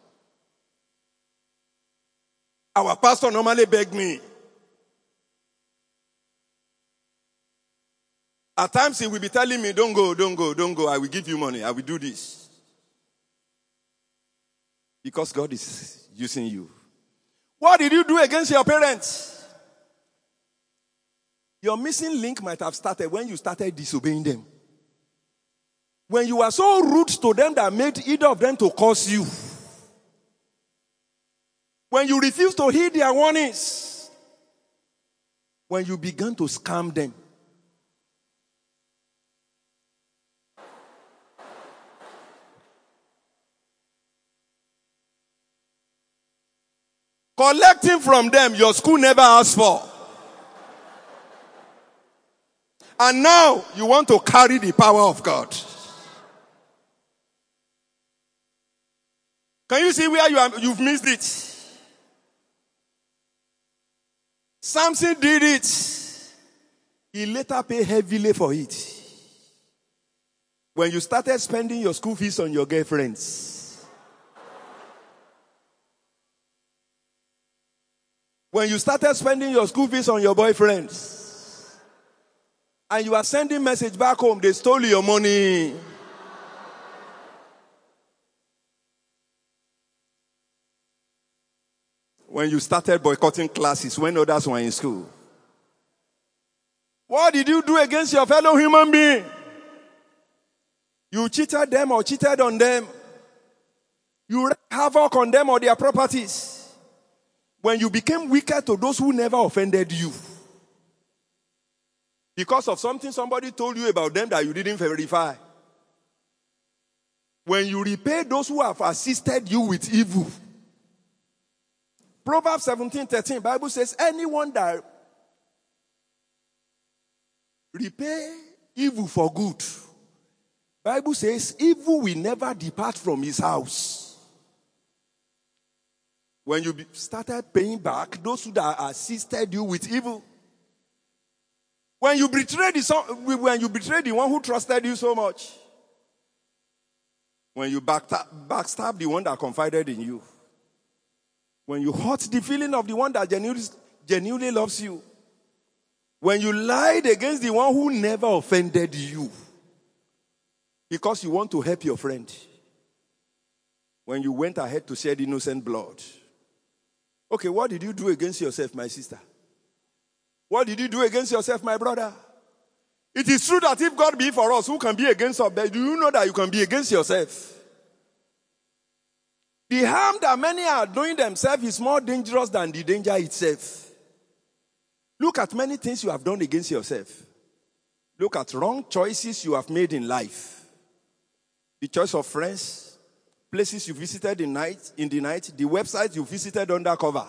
Our pastor normally begged me. At times he will be telling me, don't go, don't go, don't go. I will give you money. I will do this. Because God is using you. What did you do against your parents? Your missing link might have started when you started disobeying them. When you were so rude to them that made either of them to curse you. When you refused to heed their warnings. When you began to scam them. Collecting from them, your school never asked for. And now, you want to carry the power of God. Can you see where you are, you've missed it? Samson did it. He later paid heavily for it. When you started spending your school fees on your girlfriends. When you started spending your school fees on your boyfriends, and you are sending message back home, they stole your money. When you started boycotting classes when others were in school. What did you do against your fellow human being? You cheated them or cheated on them. You wreaked havoc on them or their properties. When you became wicked to those who never offended you. Because of something somebody told you about them that you didn't verify. When you repay those who have assisted you with evil. Proverbs seventeen thirteen, Bible says, anyone that repay evil for good, Bible says, evil will never depart from his house. When you started paying back those who that assisted you with evil, when you betrayed the, when you betrayed the one who trusted you so much, when you backstab, backstab the one that confided in you, when you hurt the feeling of the one that genuinely, genuinely loves you, when you lied against the one who never offended you because you want to help your friend, when you went ahead to shed innocent blood. Okay, what did you do against yourself, my sister? What did you do against yourself, my brother? It is true that if God be for us, who can be against us? But do you know that you can be against yourself? The harm that many are doing themselves is more dangerous than the danger itself. Look at many things you have done against yourself. Look at wrong choices you have made in life. The choice of friends, places you visited in night, in the night, the websites you visited undercover.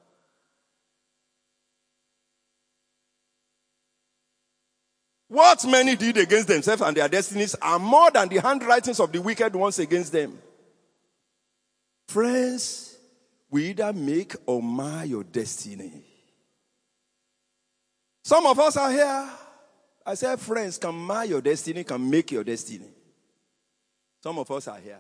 What many did against themselves and their destinies are more than the handwritings of the wicked ones against them. Friends, we either make or mar your destiny. Some of us are here. I said friends can mar your destiny, can make your destiny. Some of us are here.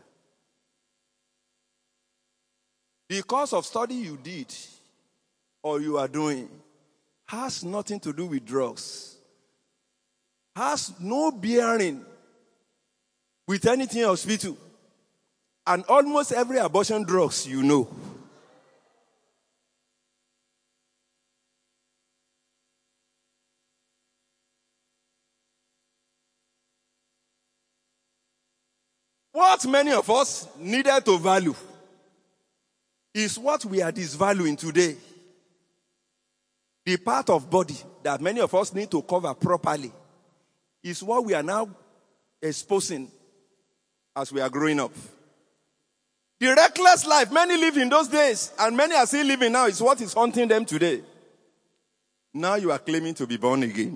Because of study you did or you are doing has nothing to do with drugs. Has no bearing with anything hospital. And almost every abortion drugs you know. What many of us needed to value is what we are disvaluing today. The part of body that many of us need to cover properly is what we are now exposing as we are growing up. The reckless life many lived in those days and many are still living now is what is haunting them today. Now you are claiming to be born again.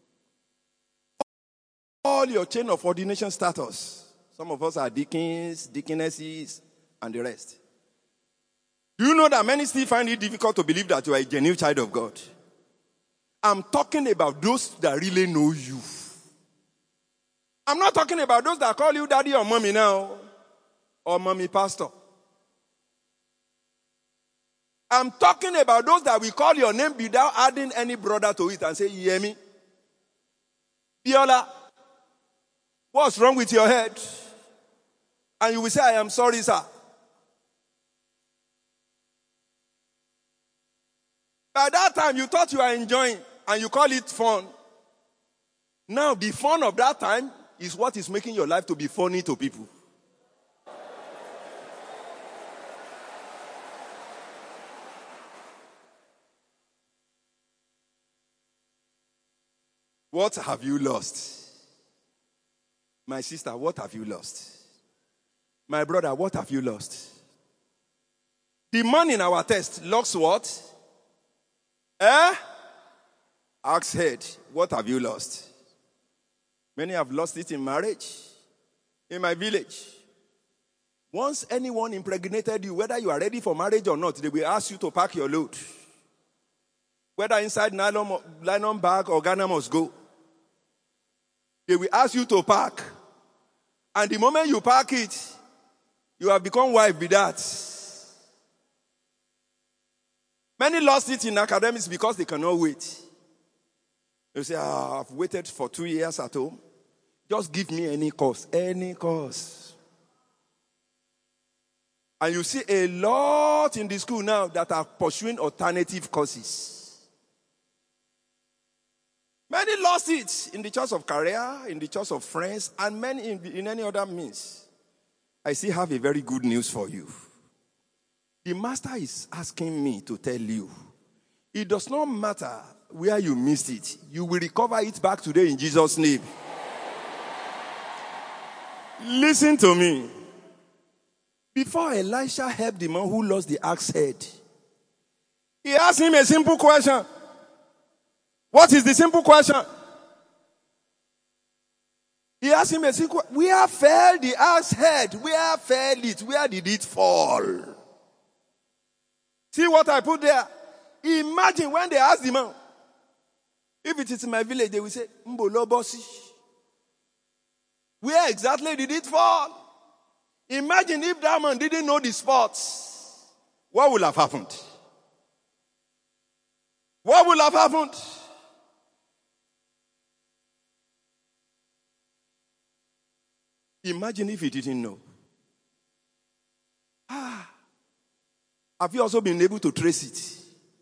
All your chain of ordination status. Some of us are deacons, deaconesses, and the rest. Do you know that many still find it difficult to believe that you are a genuine child of God? I'm talking about those that really know you. I'm not talking about those that call you daddy or mommy now, or mommy pastor. I'm talking about those that we call your name without adding any brother to it and say, you hear me? Biola, what's wrong with your head? And you will say, I am sorry, sir. By that time, you thought you were enjoying and you call it fun. Now, the fun of that time is what is making your life to be funny to people. What have you lost? My sister, what have you lost? My brother, what have you lost? The man in our test lost what? Eh? Axe head, what have you lost? Many have lost it in marriage, in my village. Once anyone impregnated you, whether you are ready for marriage or not, they will ask you to pack your load. Whether inside nylon, nylon bag or Ghana must go. They will ask you to pack. And the moment you pack it, you have become wife with that. Many lost it in academics because they cannot wait. They say, oh, I've waited for two years at home. Just give me any course, any course. And you see a lot in the school now that are pursuing alternative courses. Many lost it in the choice of career, in the choice of friends, and many in, in any other means. I still have a very good news for you. The master is asking me to tell you, it does not matter where you missed it. You will recover it back today in Jesus' name. Listen to me. Before Elisha helped the man who lost the axe head, He asked him a simple question. What is the simple question? He asked him a simple question. Where fell the axe head? Where fell it? Where did it fall? See what I put there? Imagine when they asked the man. If it is in my village, they will say, Mbolobosi. Where exactly did it fall? Imagine if that man didn't know the spots. What would have happened? What would have happened? Imagine if he didn't know. Ah. Have you also been able to trace it?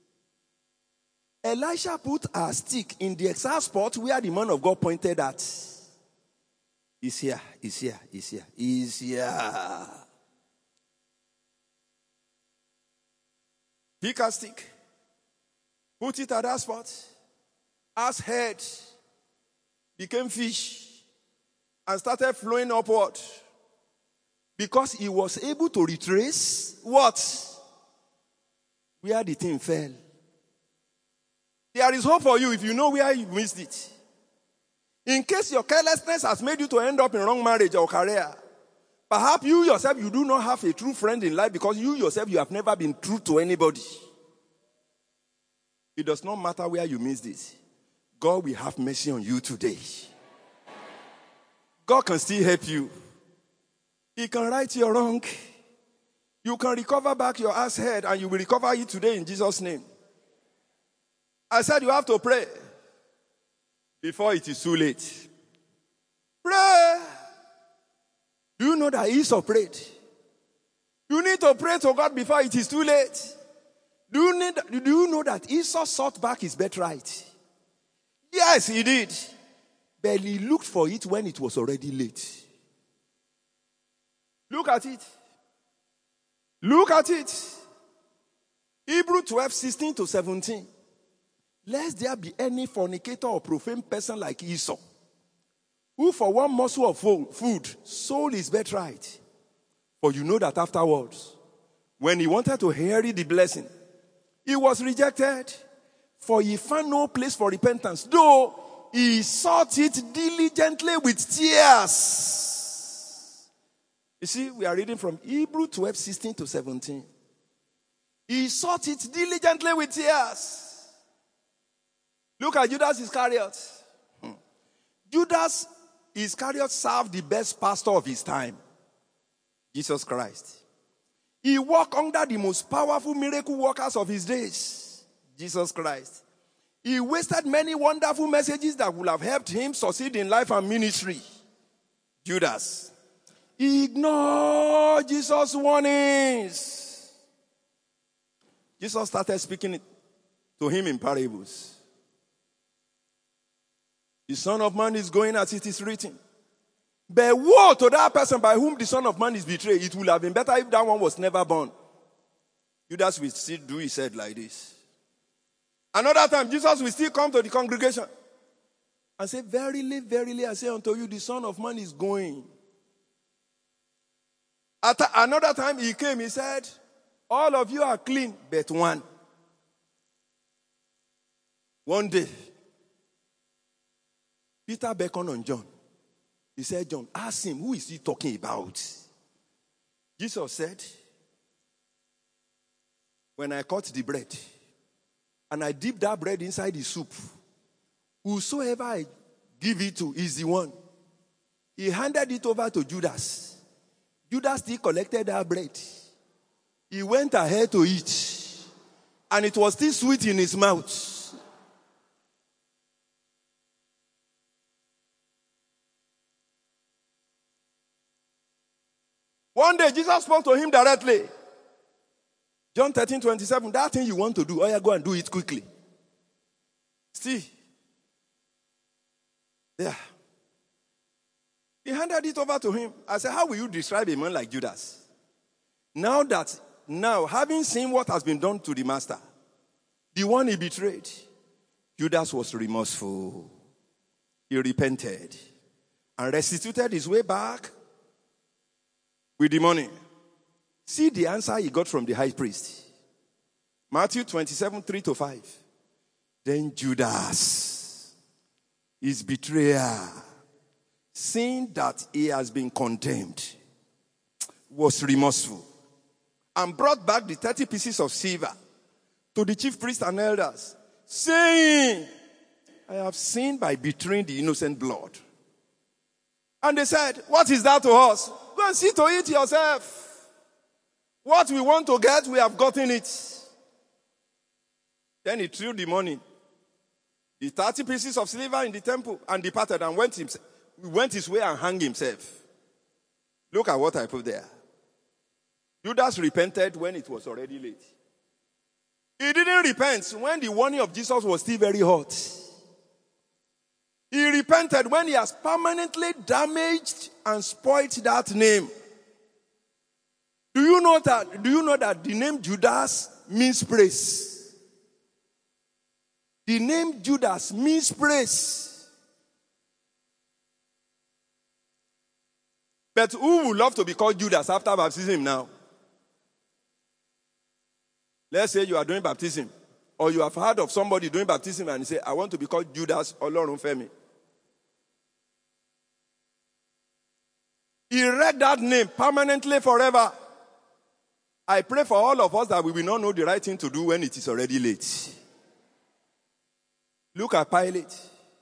Elisha put a stick in the exact spot where the man of God pointed at. He's here, he's here, he's here, he's here. Pick a stick, put it at that spot. Ass head became fish and started flowing upward because he was able to retrace what? Where the thing fell. There is hope for you if you know where you missed it. In case your carelessness has made you to end up in wrong marriage or career, perhaps you yourself, you do not have a true friend in life because you yourself, you have never been true to anybody. It does not matter where you missed it. God will have mercy on you today. God can still help you. He can right your wrong. You can recover back your ass head and you will recover it today in Jesus' name. I said you have to pray before it is too late. Pray. Do you know that Esau prayed? You need to pray to God before it is too late. Do you, need, do you know that Esau sought back his birthright? Yes, he did. But he looked for it when it was already late. Look at it. Look at it. Hebrews twelve, sixteen to seventeen. Lest there be any fornicator or profane person like Esau, who for one morsel of food sold his birthright. For you know that afterwards, when he wanted to inherit the blessing, he was rejected, for he found no place for repentance, though he sought it diligently with tears. You see, we are reading from Hebrews twelve, sixteen to seventeen. He sought it diligently with tears. Look at Judas Iscariot. Hmm. Judas Iscariot served the best pastor of his time, Jesus Christ. He worked under the most powerful miracle workers of his days, Jesus Christ. He wasted many wonderful messages that would have helped him succeed in life and ministry, Judas. He ignored Jesus' warnings. Jesus started speaking to him in parables. The Son of Man is going as it is written. But woe to that person by whom the Son of Man is betrayed. It would have been better if that one was never born. Judas will still do his head like this. Another time, Jesus will still come to the congregation and say, verily, verily, I say unto you, the Son of Man is going. At another time he came, he said, all of you are clean, but one. One day, Peter beckoned on John. He said, John, ask him, who is he talking about? Jesus said, when I cut the bread, and I dip that bread inside the soup, whosoever I give it to is the one. He handed it over to Judas. Judas still collected that bread. He went ahead to eat, and it was still sweet in his mouth. One day, Jesus spoke to him directly. John thirteen, twenty-seven, that thing you want to do, oh yeah, go and do it quickly. See. Yeah. He handed it over to him. I said, how will you describe a man like Judas? Now that, now, having seen what has been done to the master, the one he betrayed, Judas was remorseful. He repented and restituted his way back with the money. See the answer he got from the high priest. Matthew twenty-seven, three to five. Then Judas, his betrayer, seeing that he has been condemned, was remorseful and brought back the thirty pieces of silver to the chief priests and elders, saying, I have sinned by betraying the innocent blood. And they said, what is that to us? Go and see to it yourself. What we want to get, we have gotten it. Then he threw the money, the thirty pieces of silver in the temple, and departed and went, himself, went his way and hung himself. Look at what I put there. Judas repented when it was already late. He didn't repent when the warning of Jesus was still very hot. He repented when he has permanently damaged and spoiled that name. Do you know that, do you know that the name Judas means praise? The name Judas means praise. But who would love to be called Judas after baptism now? Let's say you are doing baptism, or you have heard of somebody doing baptism and you say, I want to be called Judas Olorunfemi. He read that name permanently forever. I pray for all of us that we will not know the right thing to do when it is already late. Look at Pilate.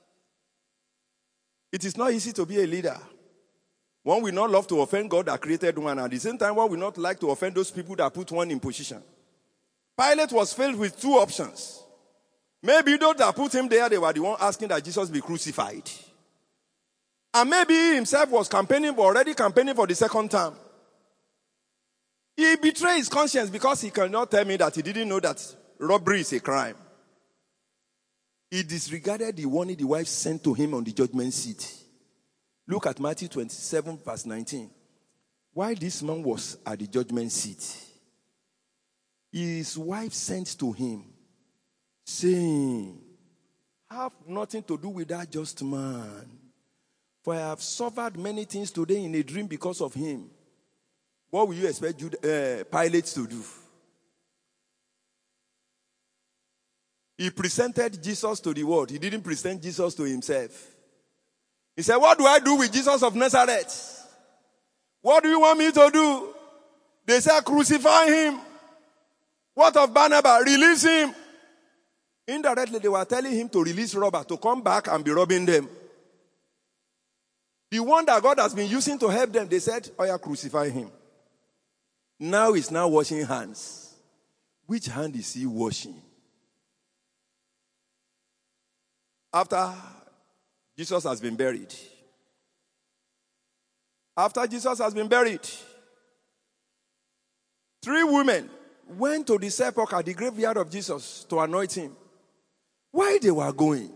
It is not easy to be a leader. One will not love to offend God that created one. At the same time, one will not like to offend those people that put one in position. Pilate was filled with two options. Maybe those that put him there, they were the one asking that Jesus be crucified. And maybe he himself was campaigning, already campaigning for the second term. He betrayed his conscience because he cannot tell me that he didn't know that robbery is a crime. He disregarded the warning the wife sent to him on the judgment seat. Look at Matthew twenty-seven, verse nineteen. While this man was at the judgment seat, his wife sent to him, saying, have nothing to do with that just man, for I have suffered many things today in a dream because of him. What will you expect Jude, uh, Pilate to do? He presented Jesus to the world. He didn't present Jesus to himself. He said, what do I do with Jesus of Nazareth? What do you want me to do? They said, crucify him. What of Barnabas? Release him. Indirectly, they were telling him to release robbers, to come back and be robbing them. The one that God has been using to help them, they said, oh yeah, crucify him. Now he's now washing hands. Which hand is he washing? After Jesus has been buried. After Jesus has been buried, three women went to the sepulchre, the graveyard of Jesus, to anoint him. Why they were going?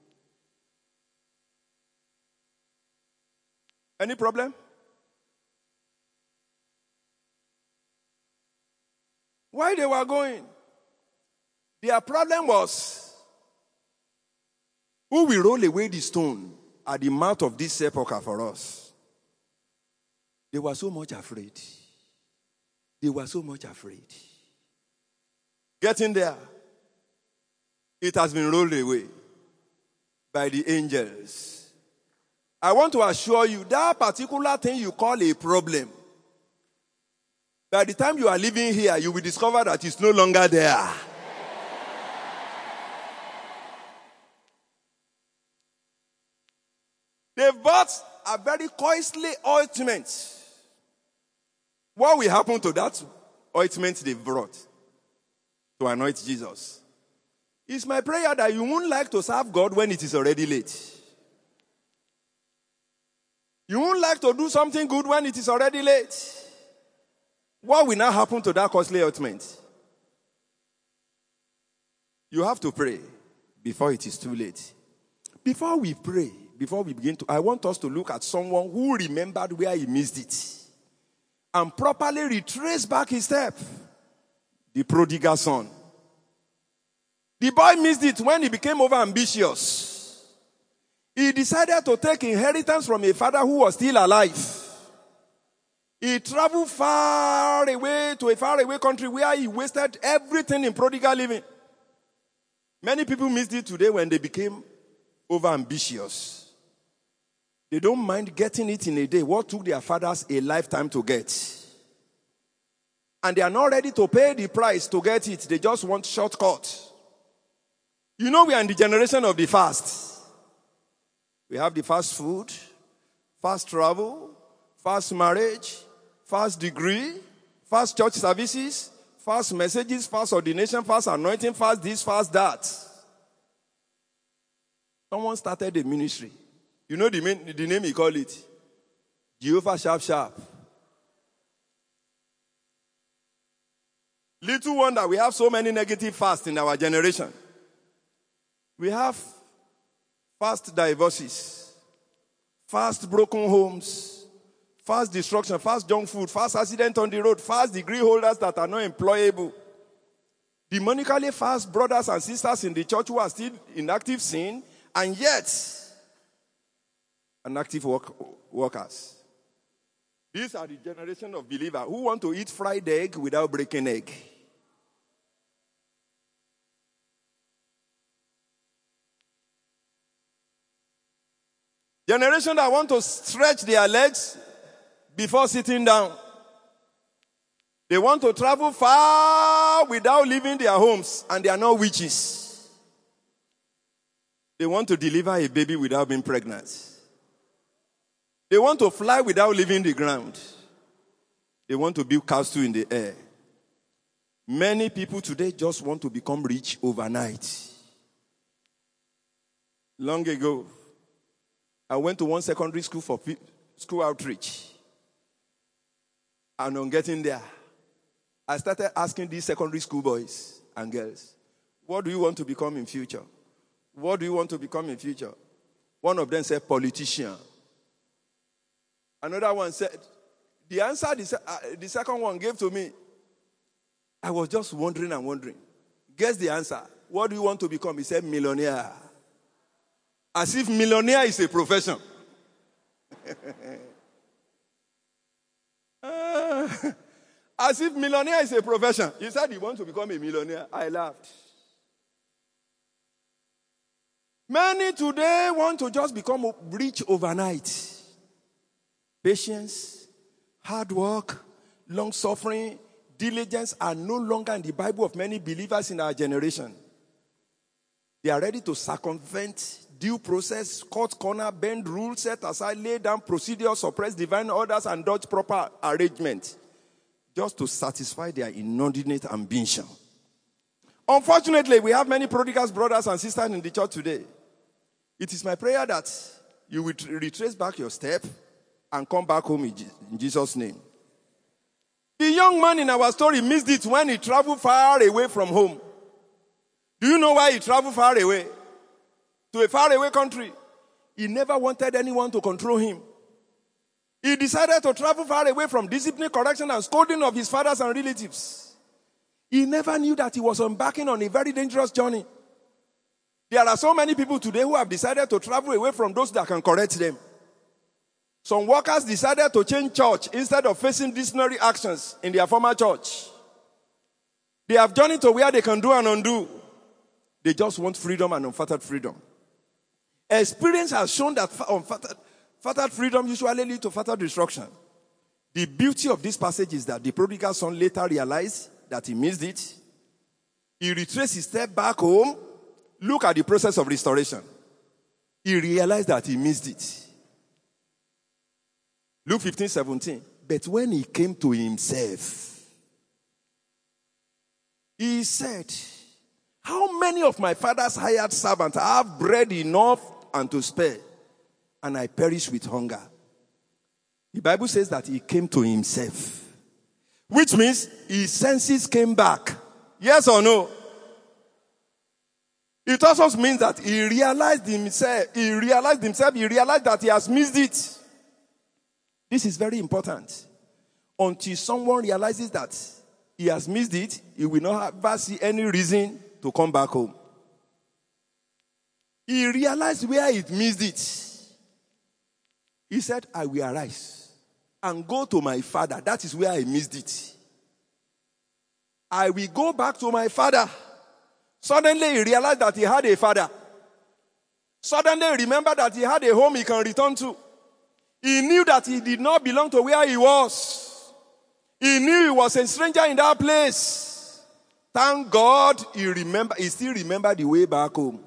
Any problem? Why they were going? Their problem was, who will roll away the stone at the mouth of this sepulchre for us? They were so much afraid. They were so much afraid. Getting there, it has been rolled away by the angels. I want to assure you, that particular thing you call a problem, by the time you are living here, you will discover that it's no longer there. They bought a very costly ointment. What will happen to that ointment they brought to anoint Jesus? It's my prayer that you won't like to serve God when it is already late. You won't like to do something good when it is already late. What will now happen to that costly ointment? You have to pray before it is too late. Before we pray, before we begin to, I want us to look at someone who remembered where he missed it and properly retrace back his step. The prodigal son. The boy missed it when he became overambitious. He decided to take inheritance from a father who was still alive. He traveled far away to a far away country where he wasted everything in prodigal living. Many people missed it today when they became over ambitious. They don't mind getting it in a day. What took their fathers a lifetime to get? And they are not ready to pay the price to get it. They just want shortcut. You know we are in the generation of the fast. We have the fast food, fast travel, fast marriage, fast degree, fast church services, fast messages, fast ordination, fast anointing, fast this, fast that. Someone started a ministry. You know the, main, the name he called it? Jehovah Sharp Sharp. Little wonder we have so many negative fasts in our generation. We have fast divorces, fast broken homes, fast destruction, fast junk food, fast accident on the road, fast degree holders that are not employable. Demonically fast brothers and sisters in the church who are still in active sin and yet inactive work, workers. These are the generation of believers who want to eat fried egg without breaking egg. Generation that want to stretch their legs before sitting down. They want to travel far without leaving their homes, and they are not witches. They want to deliver a baby without being pregnant. They want to fly without leaving the ground. They want to build castles in the air. Many people today just want to become rich overnight. Long ago, I went to one secondary school for school outreach. And on getting there, I started asking these secondary school boys and girls, what do you want to become in future? What do you want to become in future? One of them said, politician. Another one said, the answer the, uh, the second one gave to me, I was just wondering and wondering. Guess the answer. What do you want to become? He said, millionaire. As if millionaire is a profession. uh, as if millionaire is a profession. He said he wants to become a millionaire. I laughed. Many today want to just become rich overnight. Patience, hard work, long suffering, diligence are no longer in the Bible of many believers in our generation. They are ready to circumvent due process, cut corner, bend rules, set aside, lay down procedures, suppress divine orders, and dodge proper arrangement, just to satisfy their inordinate ambition. Unfortunately, we have many prodigal brothers and sisters in the church today. It is my prayer that you will retrace back your step and come back home in Jesus' name. The young man in our story missed it when he traveled far away from home. Do you know why he traveled far away? To a far away country. He never wanted anyone to control him. He decided to travel far away from discipline, correction, and scolding of his fathers and relatives. He never knew that he was embarking on a very dangerous journey. There are so many people today who have decided to travel away from those that can correct them. Some workers decided to change church instead of facing disciplinary actions in their former church. They have journeyed to where they can do and undo. They just want freedom and unfettered freedom. Experience has shown that unfettered, unfettered freedom usually leads to further destruction. The beauty of this passage is that the prodigal son later realized that he missed it. He retraced his step back home. Look at the process of restoration. He realized that he missed it. Luke fifteen seventeen. But when he came to himself, he said, how many of my father's hired servants have bread enough and to spare, and I perish with hunger? The Bible says that he came to himself, which means his senses came back. Yes or no? It also means that he realized himself, he realized himself, he realized that he has missed it. This is very important. Until someone realizes that he has missed it, he will not ever see any reason to come back home. He realized where he missed it. He said, I will arise. and go to my father. That is where I missed it. I will go back to my father. Suddenly he realized that he had a father. Suddenly he remembered that he had a home he can return to. He knew that he did not belong to where he was. He knew he was a stranger in that place. Thank God he remember, he still remembered the way back home.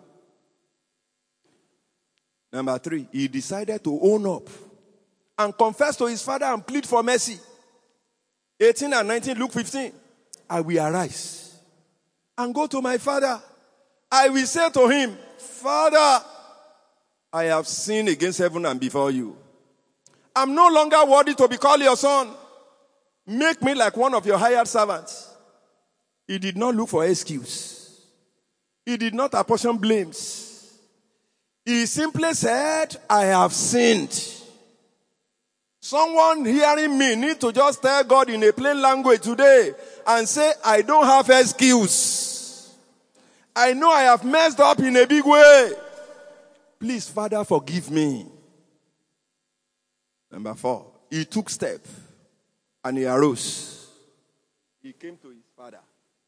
Number three, he decided to own up and confess to his father and plead for mercy. eighteen and nineteen, Luke fifteen. I will arise and go to my father. I will say to him, Father, I have sinned against heaven and before you. I'm no longer worthy to be called your son. Make me like one of your hired servants. He did not look for excuse. He did not apportion blames. He simply said, I have sinned. Someone hearing me need to just tell God in a plain language today and say, I don't have excuse. I know I have messed up in a big way. Please, Father, forgive me. Number four, he took step and he arose. He came to his father.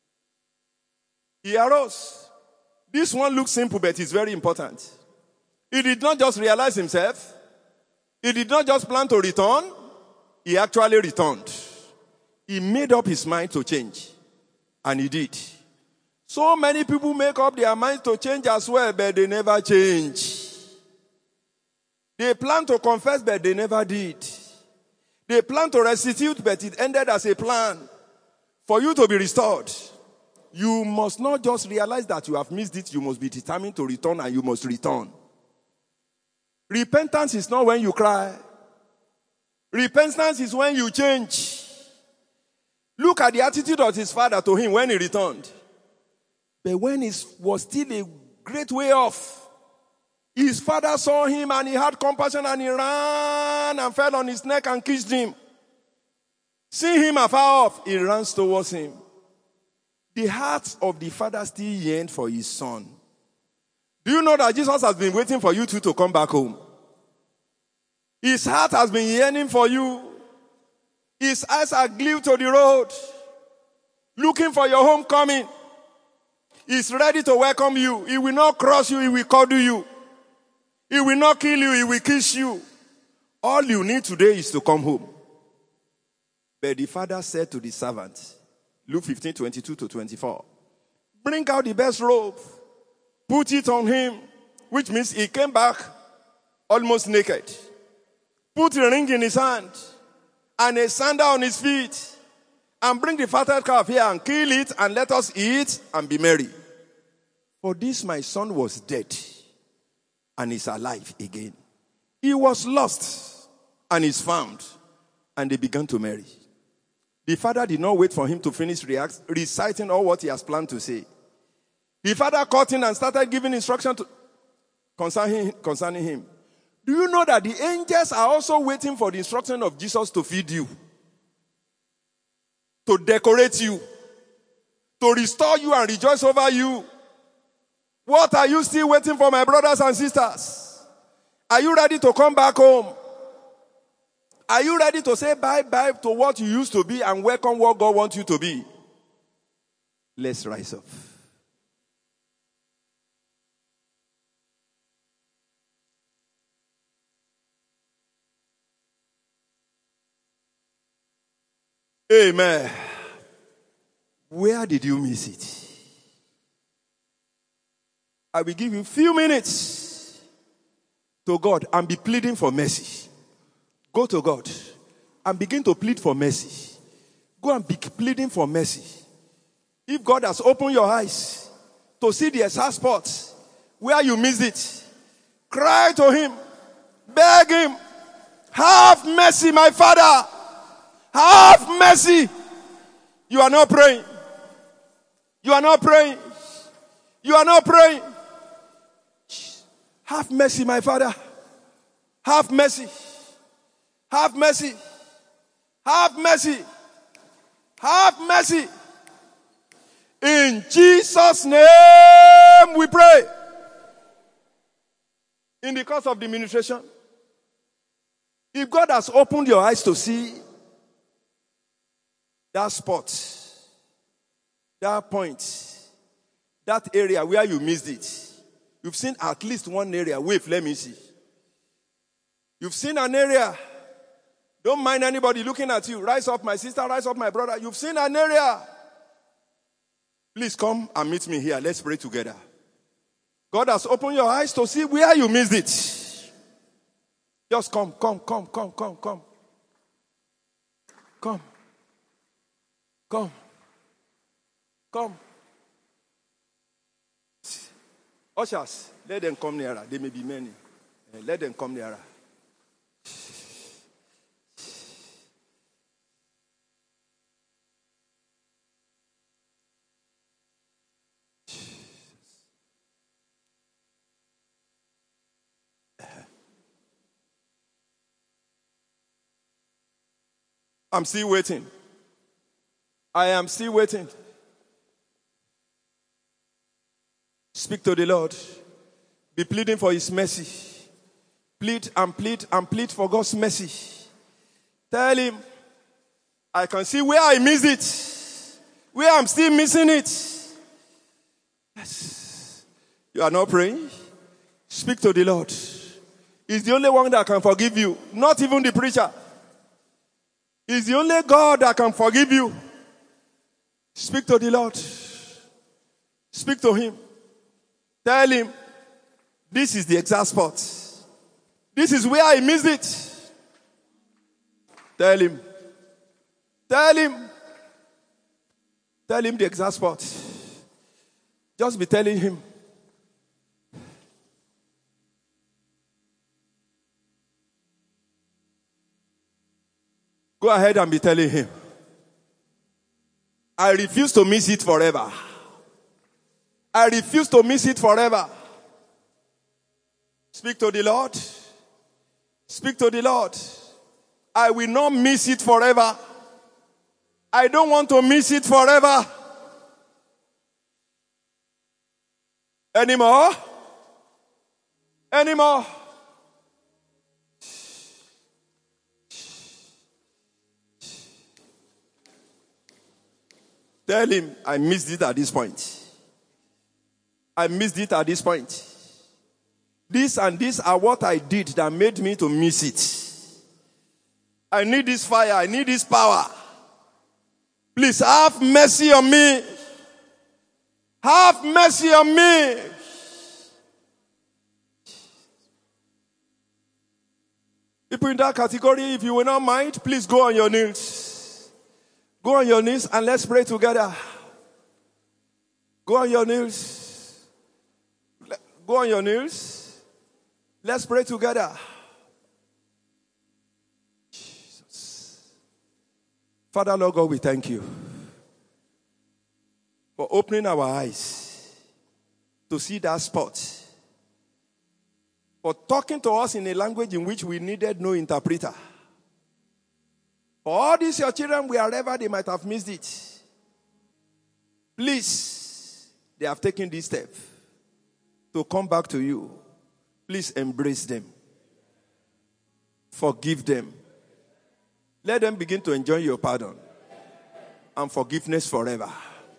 He arose. This one looks simple, but it's very important. He did not just realize himself. He did not just plan to return. He actually returned. He made up his mind to change. And he did. So many people make up their minds to change as well, but they never change. They plan to confess, but they never did. They plan to restitute, but it ended as a plan. For you to be restored, you must not just realize that you have missed it. You must be determined to return, and you must return. Repentance is not when you cry. Repentance is when you change. Look at the attitude of his father to him when he returned. But when he was still a great way off, his father saw him and he had compassion and he ran and fell on his neck and kissed him. Seeing him afar off, he ran towards him. The heart of the father still yearned for his son. Do you know that Jesus has been waiting for you two to come back home? His heart has been yearning for you. His eyes are glued to the road, looking for your homecoming. He's ready to welcome you. He will not cross you, he will cuddle you. He will not kill you, he will kiss you. All you need today is to come home. But the father said to the servant, Luke fifteen, twenty-two to twenty-four, bring out the best robe, put it on him, which means he came back almost naked. Put a ring in his hand and a sandal on his feet, and bring the fatted calf here and kill it, and let us eat and be merry. For this my son was dead and is alive again. He was lost and is found. And they began to marry. The father did not wait for him to finish react, reciting all what he has planned to say. The father caught him and started giving instruction to, concerning, concerning him. Do you know that the angels are also waiting for the instruction of Jesus to feed you, to decorate you, to restore you and rejoice over you? What are you still waiting for, my brothers and sisters? Are you ready to come back home? Are you ready to say bye-bye to what you used to be and welcome what God wants you to be? Let's rise up. Amen. Where did you miss it? I will give you a few minutes to God and be pleading for mercy. Go to God and begin to plead for mercy. Go and be pleading for mercy. If God has opened your eyes to see the exact spots where you missed it, cry to him, beg him, have mercy, my Father. Have mercy. You are not praying. You are not praying. You are not praying. Have mercy, my Father. Have mercy. Have mercy. Have mercy. Have mercy. In Jesus' name we pray. In the course of the ministration, If God has opened your eyes to see that spot, that point, that area where you missed it, you've seen at least one area. Wave, let me see. You've seen an area. Don't mind anybody looking at you. Rise up, my sister. Rise up, my brother. You've seen an area. Please come and meet me here. Let's pray together. God has opened your eyes to see where you missed it. Just come, come, come, come, come, come. Come. Come. Come. Ushers, let them come nearer. There may be many. Let them come nearer. I'm still waiting. I am still waiting. Speak to the Lord. Be pleading for his mercy. Plead and plead and plead for God's mercy. Tell him, I can see where I missed it. Where I'm still missing it. Yes. You are not praying? Speak to the Lord. He's the only one that can forgive you. Not even the preacher. He's the only God that can forgive you. Speak to the Lord. Speak to him. Tell him, this is the exact spot. This is where I missed it. Tell him. Tell him. Tell him the exact spot. Just be telling him. Go ahead and be telling him. I refuse to miss it forever. I refuse to miss it forever. Speak to the Lord. Speak to the Lord. I will not miss it forever. I don't want to miss it forever. Anymore? Anymore? Tell him, I missed it at this point. I missed it at this point. This and this are what I did that made me to miss it. I need this fire. I need this power. Please have mercy on me. Have mercy on me. People in that category, if you will not mind, please go on your knees. Go on your knees and let's pray together. Go on your knees. Go on your knees. Let's pray together. Jesus. Father, Lord God, we thank you for opening our eyes to see that spot. For talking to us in a language in which we needed no interpreter. For all these your children, wherever they might have missed it, please, they have taken this step to come back to you. Please embrace them. Forgive them. Let them begin to enjoy your pardon and forgiveness forever.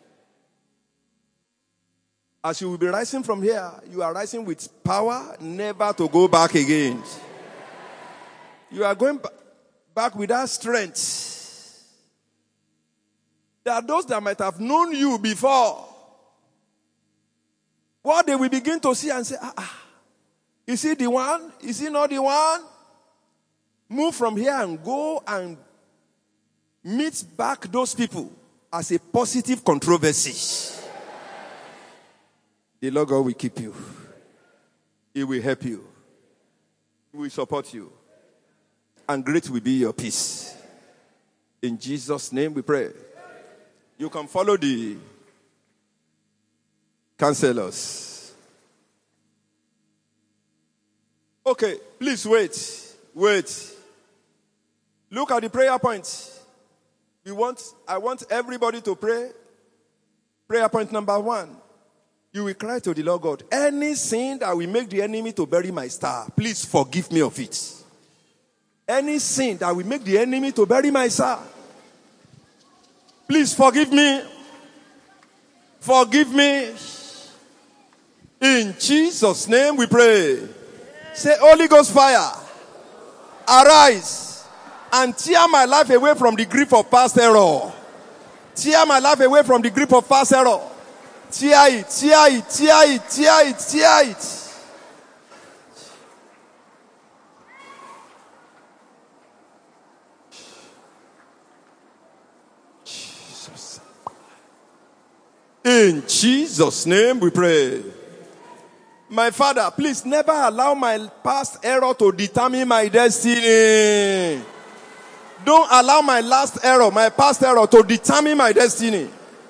As you will be rising from here, you are rising with power never to go back again. You are going back. Back with that strength. There are those that might have known you before. What they will begin to see and say, ah, ah, is he the one? Is he not the one? Move from here and go and meet back those people as a positive controversy. The Lord God will keep you. He will help you. He will support you. And great will be your peace. In Jesus' name we pray. You can follow the counselors. Okay, please wait. Wait. Look at the prayer points. We want, I want everybody to pray. Prayer point number one. You will cry to the Lord God. Any sin that will make the enemy to bury my star, please forgive me of it. any sin that will make the enemy to bury my soul. Please forgive me. Forgive me. In Jesus' name we pray. Say, Holy Ghost fire, arise and tear my life away from the grip of past error. Tear my life away from the grip of past error. Tear it, tear it, tear it, tear it, tear it. Jesus. In Jesus' name we pray. My Father, please never allow my past error to determine my destiny. Don't allow my last error, my past error, to determine my destiny.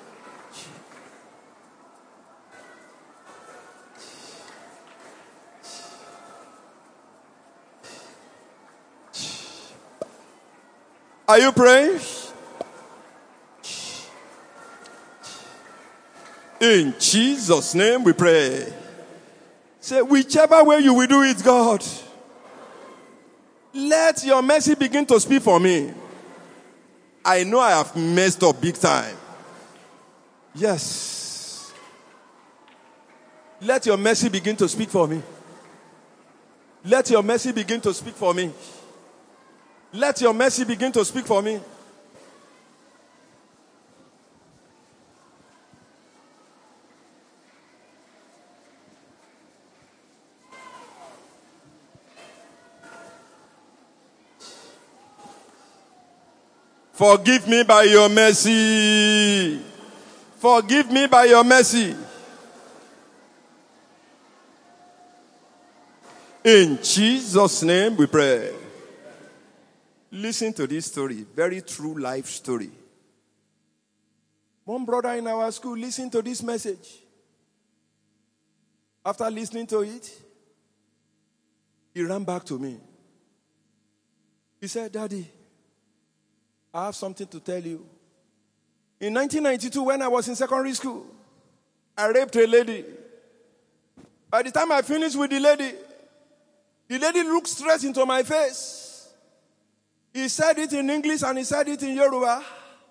Are you praying? In Jesus' name we pray. Say, whichever way you will do it, God, let your mercy begin to speak for me. I know I have messed up big time. Yes. Let your mercy begin to speak for me. Let your mercy begin to speak for me. Let your mercy begin to speak for me. Forgive me by your mercy. Forgive me by your mercy. In Jesus' name we pray. Listen to this story. Very true life story. One brother in our school listened to this message. After listening to it, he ran back to me. He said, Daddy, I have something to tell you. In nineteen ninety-two, when I was in secondary school, I raped a lady. By the time I finished with the lady, the lady looked straight into my face. He said it in English and he said it in Yoruba.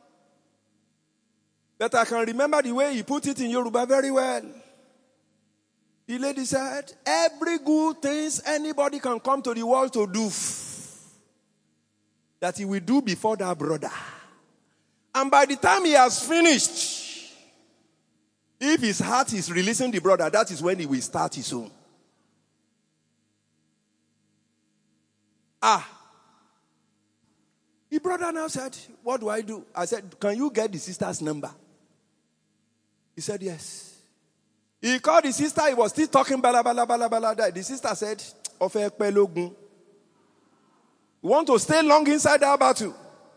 But I can remember the way he put it in Yoruba very well. The lady said, every good thing anybody can come to the world to do, that he will do before that brother. And by the time he has finished, if his heart is releasing the brother, that is when he will start his own. Ah. The brother now said, what do I do? I said, can you get the sister's number? He said, yes. He called the sister. He was still talking bala bala bala bala. The sister said, Ofe pelogun. You want to stay long inside that battle?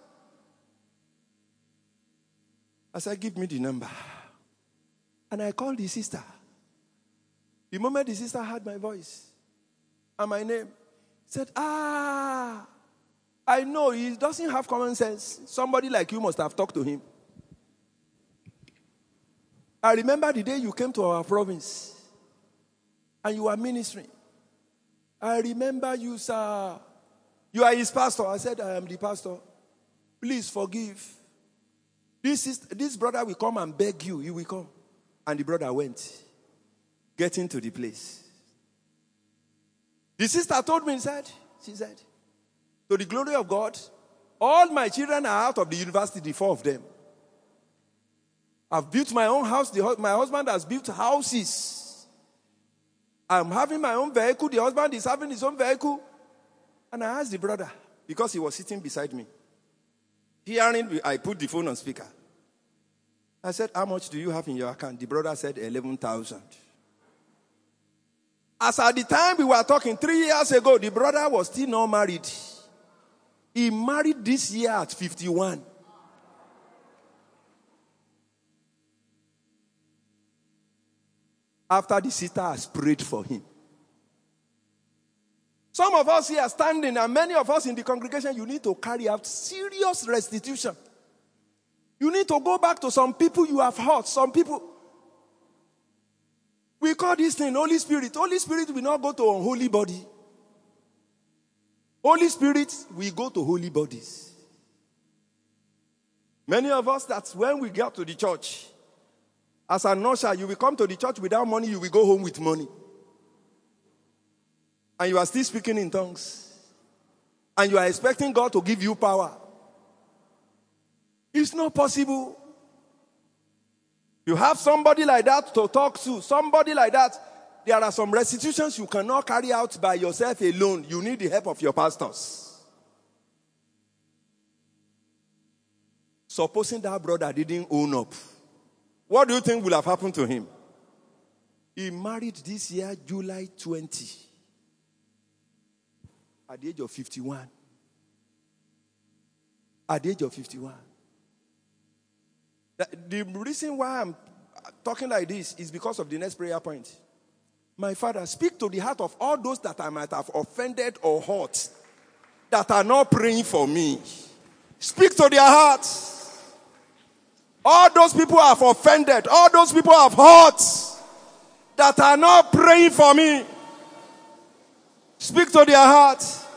I said, give me the number. And I called the sister. The moment the sister heard my voice and my name, said, ah, I know he doesn't have common sense. Somebody like you must have talked to him. I remember the day you came to our province and you were ministering. I remember you, sir. You are his pastor. I said, I am the pastor. Please forgive. This, is, this brother will come and beg you. He will come. And the brother went. Getting to the place. The sister told me, said, she said, to the glory of God, all my children are out of the university, the four of them. I've built my own house. The, my husband has built houses. I'm having my own vehicle. The husband is having his own vehicle. And I asked the brother, because he was sitting beside me. Hearing, I put the phone on speaker. I said, how much do you have in your account? The brother said, eleven thousand. As at the time we were talking, three years ago, the brother was still not married. He married this year at fifty-one. After the sister has prayed for him. Some of us here are standing, and many of us in the congregation, you need to carry out serious restitution. You need to go back to some people you have hurt. Some people. We call this thing Holy Spirit. Holy Spirit will not go to unholy body. Holy Spirit, we go to holy bodies. Many of us, that's when we get to the church. As an usher, you will come to the church without money, you will go home with money. And you are still speaking in tongues. And you are expecting God to give you power. It's not possible. You have somebody like that to talk to, somebody like that. There are some restitutions you cannot carry out by yourself alone. You need the help of your pastors. Supposing that brother didn't own up, what do you think will have happened to him? He married this year, July twentieth, at the age of fifty-one. At the age of fifty-one. The, the reason why I'm talking like this is because of the next prayer point. My Father, speak to the heart of all those that I might have offended or hurt, that are not praying for me. Speak to their hearts. All those people have offended, all those people have hurt, that are not praying for me. Speak to their hearts.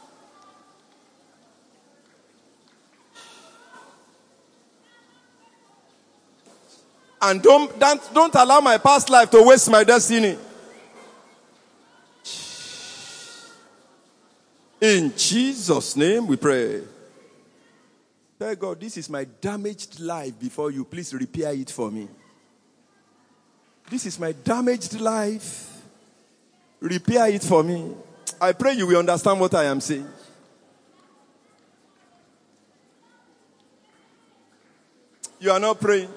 And don't, don't, don't allow my past life to waste my destiny. In Jesus' name we pray. Tell God, this is my damaged life before you. Please repair it for me. This is my damaged life. Repair it for me. I pray you will understand what I am saying. You are not praying.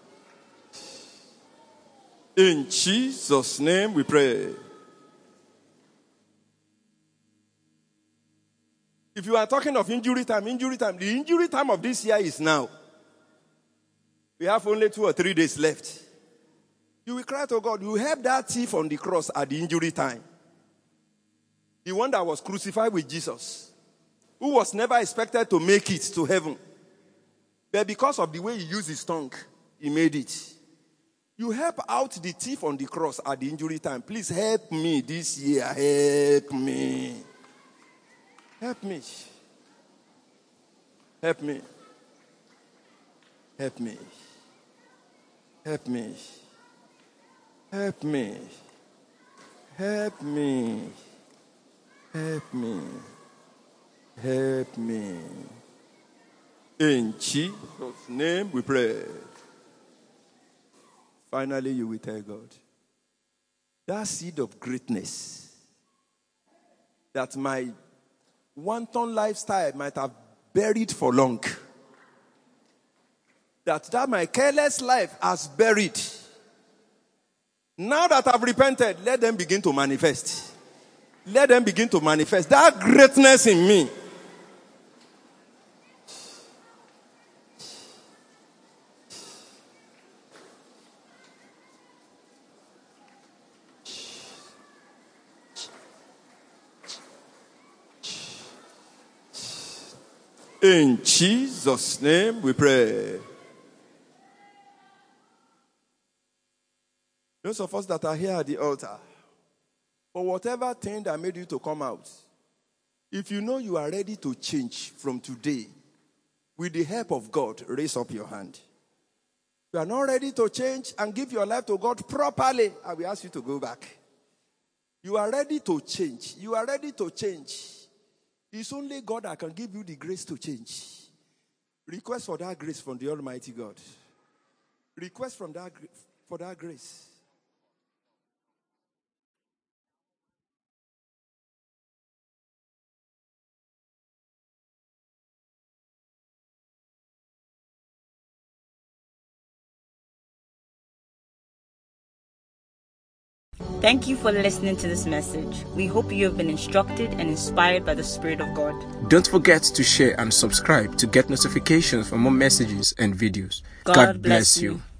In Jesus' name we pray. If you are talking of injury time, injury time, the injury time of this year is now. We have only two or three days left. You will cry to God, you help that thief on the cross at the injury time. The one that was crucified with Jesus, who was never expected to make it to heaven. But because of the way he used his tongue, he made it. You help out the thief on the cross at the injury time. Please help me this year. Help me. Help me. Help me. Help me. Help me. Help me. Help me. Help me. Help me. In Jesus' name we pray. Finally, you will tell God, that seed of greatness that my wanton lifestyle might have buried for long, that that my careless life has buried, now that I've repented, let them begin to manifest. Let them begin to manifest that greatness in me. In Jesus' name we pray. Those of us that are here at the altar, for whatever thing that made you to come out, if you know you are ready to change from today, with the help of God, raise up your hand. If you are not ready to change and give your life to God properly, I will ask you to go back. You are ready to change. You are ready to change. It's only God that can give you the grace to change. Request for that grace from the Almighty God. Request from that for that grace. Thank you for listening to this message. We hope you have been instructed and inspired by the Spirit of God. Don't forget to share and subscribe to get notifications for more messages and videos. God, God bless, bless you. you.